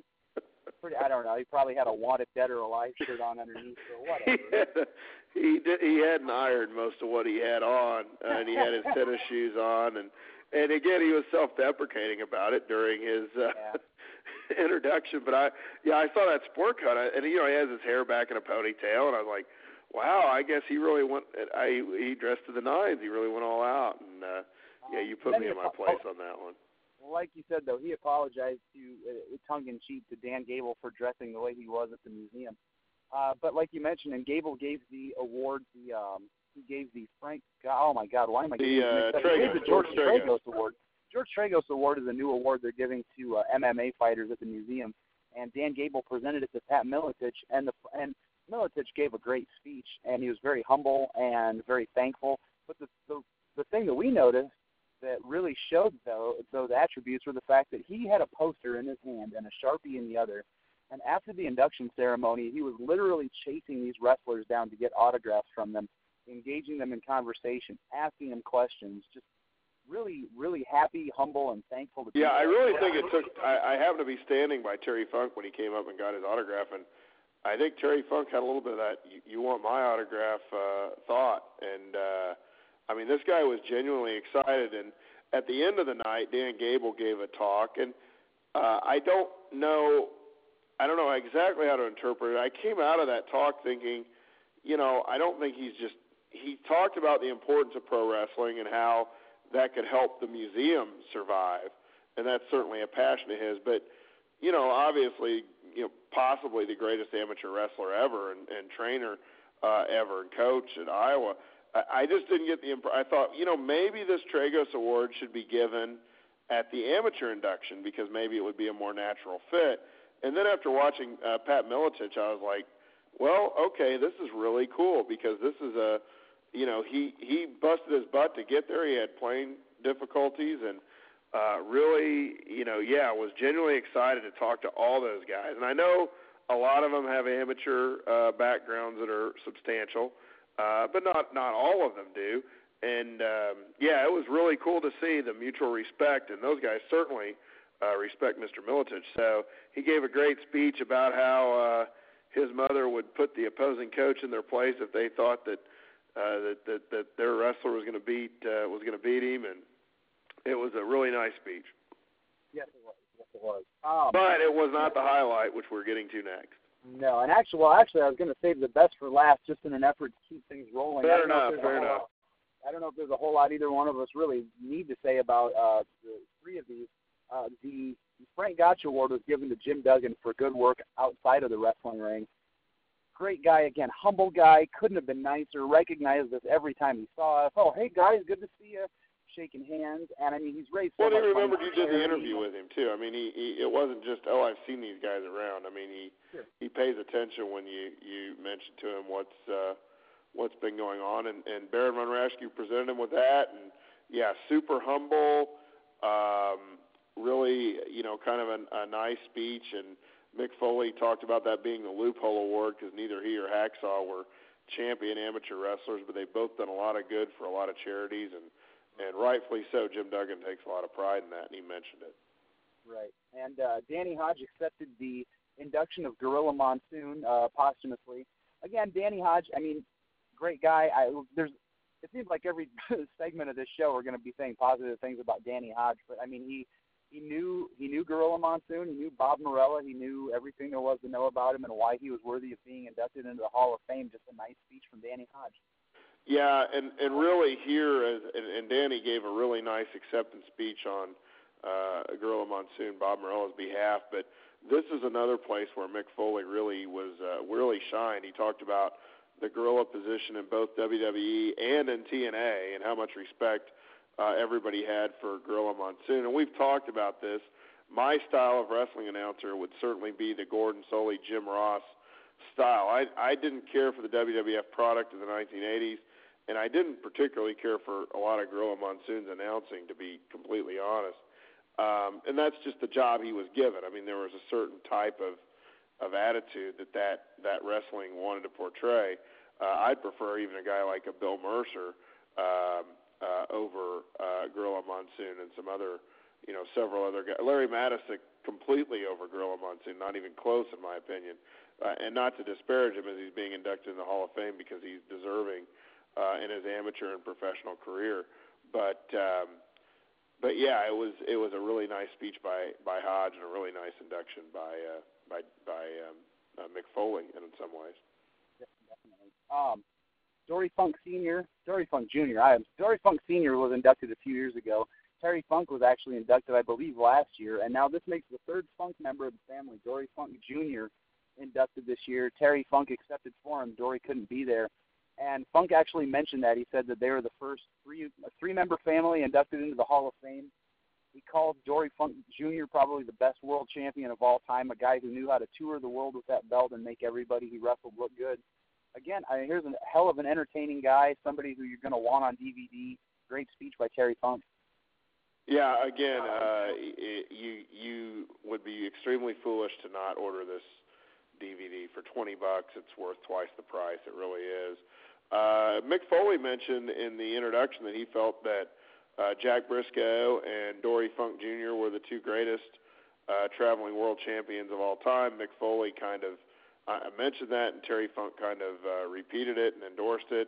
I don't know. He probably had a Wanted Dead or Alive shirt on underneath, or whatever. He hadn't ironed most of what he had on, and he had his tennis shoes on, and again, he was self-deprecating about it during his introduction. But I saw that sport cut, and he has his hair back in a ponytail, and I was like, wow, I guess he really went. He dressed to the nines. He really went all out, and you put me in my place on that one. Like you said, though, he apologized tongue-in-cheek to Dan Gable for dressing the way he was at the museum. But like you mentioned, and Gable gave the award, he gave the oh my God, why am I getting mixed up? He gave the George Tragos Award. George Tragos Award is a new award they're giving to MMA fighters at the museum, and Dan Gable presented it to Pat Miletich, and Miletich gave a great speech, and he was very humble and very thankful. But the thing that we noticed that really showed those attributes were the fact that he had a poster in his hand and a Sharpie in the other. And after the induction ceremony, he was literally chasing these wrestlers down to get autographs from them, engaging them in conversation, asking them questions, just really, really happy, humble, and thankful. Yeah, I really think it took – I happened to be standing by Terry Funk when he came up and got his autograph, and I think Terry Funk had a little bit of that you want my autograph thought. And, I mean, this guy was genuinely excited. And at the end of the night, Dan Gable gave a talk, and I don't know exactly how to interpret it. I came out of that talk thinking, I don't think he talked about the importance of pro wrestling and how that could help the museum survive, and that's certainly a passion of his. But, obviously, possibly the greatest amateur wrestler ever and trainer ever and coach at Iowa. I just didn't get the impression. I thought, maybe this Tragos Award should be given at the amateur induction because maybe it would be a more natural fit. And then after watching Pat Miletich, I was like, well, okay, this is really cool because this is he busted his butt to get there. He had plane difficulties and really, was genuinely excited to talk to all those guys. And I know a lot of them have amateur backgrounds that are substantial, but not all of them do. And, it was really cool to see the mutual respect, and those guys certainly respect Mr. Miletich. So he gave a great speech about how his mother would put the opposing coach in their place if they thought that their wrestler was going to beat him, and it was a really nice speech. Yes, it was. But it was not the highlight, which we're getting to next. No, and actually, I was going to save the best for last, just in an effort to keep things rolling. Fair enough. I don't know if there's a whole lot either one of us really need to say about the three of these. The Frank Gotch Award was given to Jim Duggan for good work outside of the wrestling ring. Great guy, again, humble guy, couldn't have been nicer, recognized us every time he saw us. Oh, hey, guys, good to see you. Shaking hands, and I mean, he's raised so much money. Well, he remembered you did the interview with him, too. I mean, he it wasn't just, I've seen these guys around. I mean, he pays attention when you mention to him what's been going on, and Baron von Raschke presented him with that, and, super humble, really, kind of a nice speech, and Mick Foley talked about that being the Loophole Award because neither he or Hacksaw were champion amateur wrestlers, but they've both done a lot of good for a lot of charities, and rightfully so. Jim Duggan takes a lot of pride in that, and he mentioned it. Right. And Danny Hodge accepted the induction of Gorilla Monsoon posthumously. Again, Danny Hodge, I mean, great guy. It seems like every segment of this show we're going to be saying positive things about Danny Hodge, but I mean, he knew Gorilla Monsoon, he knew Bob Morella, he knew everything there was to know about him and why he was worthy of being inducted into the Hall of Fame. Just a nice speech from Danny Hodge. Yeah, and really here, and Danny gave a really nice acceptance speech on Gorilla Monsoon, Bob Morella's behalf, but this is another place where Mick Foley really shined. He talked about the Gorilla position in both WWE and in TNA and how much respect everybody had for Gorilla Monsoon. And we've talked about this. My style of wrestling announcer would certainly be the Gordon Solie, Jim Ross style. I didn't care for the WWF product in the 1980s. And I didn't particularly care for a lot of Gorilla Monsoon's announcing, to be completely honest. And that's just the job he was given. I mean, there was a certain type of attitude that wrestling wanted to portray. I'd prefer even a guy like a Bill Mercer over Gorilla Monsoon and some other, several other guys. Larry Madison completely over Gorilla Monsoon, not even close in my opinion. And not to disparage him as he's being inducted in the Hall of Fame because he's deserving in his amateur and professional career, but yeah, it was a really nice speech by Hodge and a really nice induction by Mick Foley in some ways. Definitely. Dory Funk Jr. Dory Funk Sr. was inducted a few years ago. Terry Funk was actually inducted, I believe, last year, and now this makes the third Funk member of the family. Dory Funk Jr. inducted this year. Terry Funk accepted for him. Dory couldn't be there. And Funk actually mentioned that. He said that they were the first three-member family inducted into the Hall of Fame. He called Dory Funk Jr. probably the best world champion of all time, a guy who knew how to tour the world with that belt and make everybody he wrestled look good. Again, here's a hell of an entertaining guy, somebody who you're going to want on DVD. Great speech by Terry Funk. Yeah, again, you would be extremely foolish to not order this DVD for $20. It's worth twice the price. It really is. Mick Foley mentioned in the introduction that he felt that Jack Briscoe and Dory Funk Jr. were the two greatest traveling world champions of all time. Mick Foley kind of mentioned that, and Terry Funk kind of repeated it and endorsed it.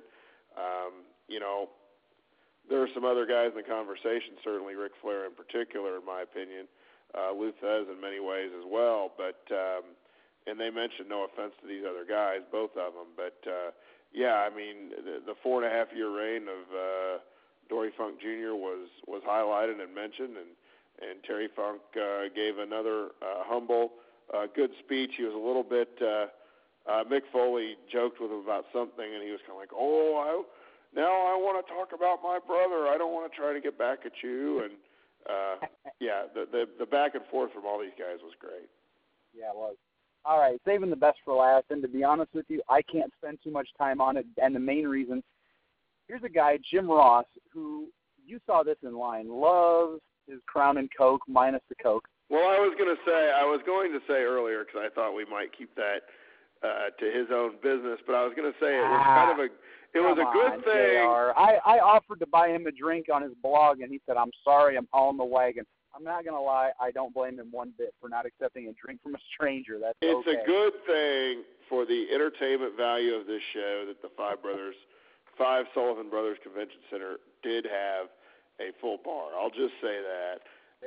There are some other guys in the conversation, certainly Ric Flair in particular, in my opinion, Lou Thesz in many ways as well, but and they mentioned no offense to these other guys, both of them, but I mean, the 4.5-year reign of Dory Funk Jr. was highlighted and mentioned, and Terry Funk gave another humble, good speech. He was a little bit, Mick Foley joked with him about something, and he was kind of like, now I want to talk about my brother. I don't want to try to get back at you. And, the back and forth from all these guys was great. Yeah, it was. All right, saving the best for last. And to be honest with you, I can't spend too much time on it. And the main reason, here's a guy, Jim Ross, who you saw this in line, loves his Crown and Coke minus the Coke. Well, I was going to say earlier, because I thought we might keep that to his own business, but I was going to say it was kind of a good thing. JR. I offered to buy him a drink on his blog, and he said, I'm sorry, I'm hauling the wagon. I'm not going to lie, I don't blame him one bit for not accepting a drink from a stranger. It's a good thing for the entertainment value of this show that the Five Sullivan Brothers Convention Center did have a full bar. I'll just say that.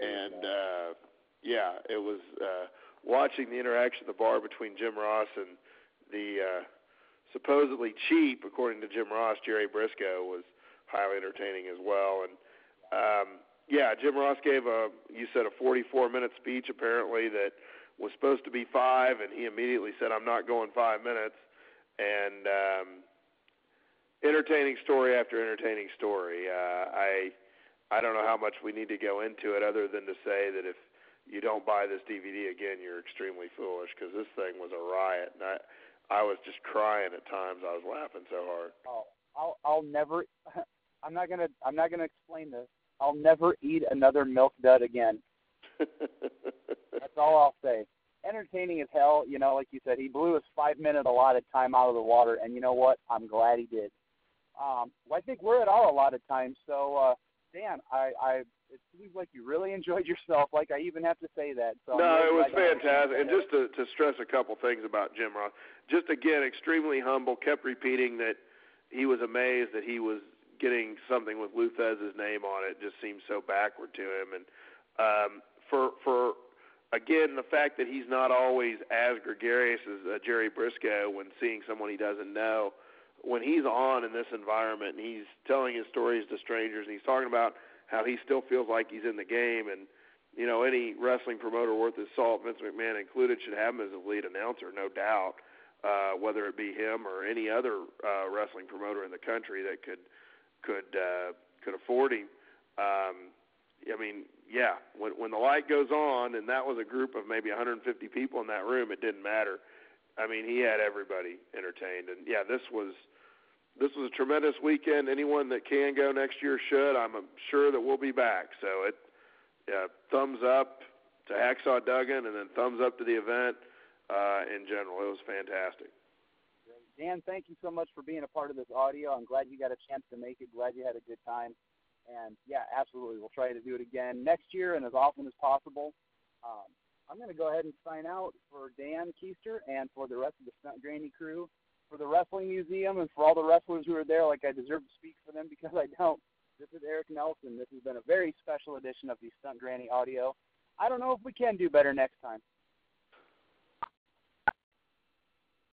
It was watching the interaction at the bar between Jim Ross and the supposedly cheap, according to Jim Ross, Jerry Briscoe, was highly entertaining as well. And Jim Ross gave a 44-minute speech apparently that was supposed to be 5, and he immediately said, I'm not going 5 minutes. And entertaining story after entertaining story. I don't know how much we need to go into it other than to say that if you don't buy this DVD again, you're extremely foolish, because this thing was a riot. And I was just crying at times. I was laughing so hard. I'll never. I'm not gonna explain this. I'll never eat another Milk Dud again. That's all I'll say. Entertaining as hell, like you said, he blew his 5-minute allotted time out of the water, and you know what? I'm glad he did. I think we're at our allotted time, so Dan, it seems like you really enjoyed yourself. Like I even have to say that. So no, it was fantastic. And just to stress a couple things about Jim Ross, just again, extremely humble, kept repeating that he was amazed that he was getting something with Lou Thesz's name on it. Just seems so backward to him. And for again, the fact that he's not always as gregarious as Jerry Briscoe when seeing someone he doesn't know, when he's on in this environment and he's telling his stories to strangers and he's talking about how he still feels like he's in the game, and any wrestling promoter worth his salt, Vince McMahon included, should have him as a lead announcer, no doubt, whether it be him or any other wrestling promoter in the country that could afford him. When the light goes on, and that was a group of maybe 150 people in that room, it didn't matter. He had everybody entertained, and this was a tremendous weekend. Anyone that can go next year should. I'm sure that we'll be back. So thumbs up to Hacksaw Duggan, and then thumbs up to the event in general. It was fantastic. Dan, thank you so much for being a part of this audio. I'm glad you got a chance to make it. Glad you had a good time. And, absolutely, we'll try to do it again next year and as often as possible. I'm going to go ahead and sign out for Dan Keister and for the rest of the Stunt Granny crew, for the Wrestling Museum, and for all the wrestlers who are there. Like I deserve to speak for them because I don't. This is Eric Nelson. This has been a very special edition of the Stunt Granny audio. I don't know if we can do better next time.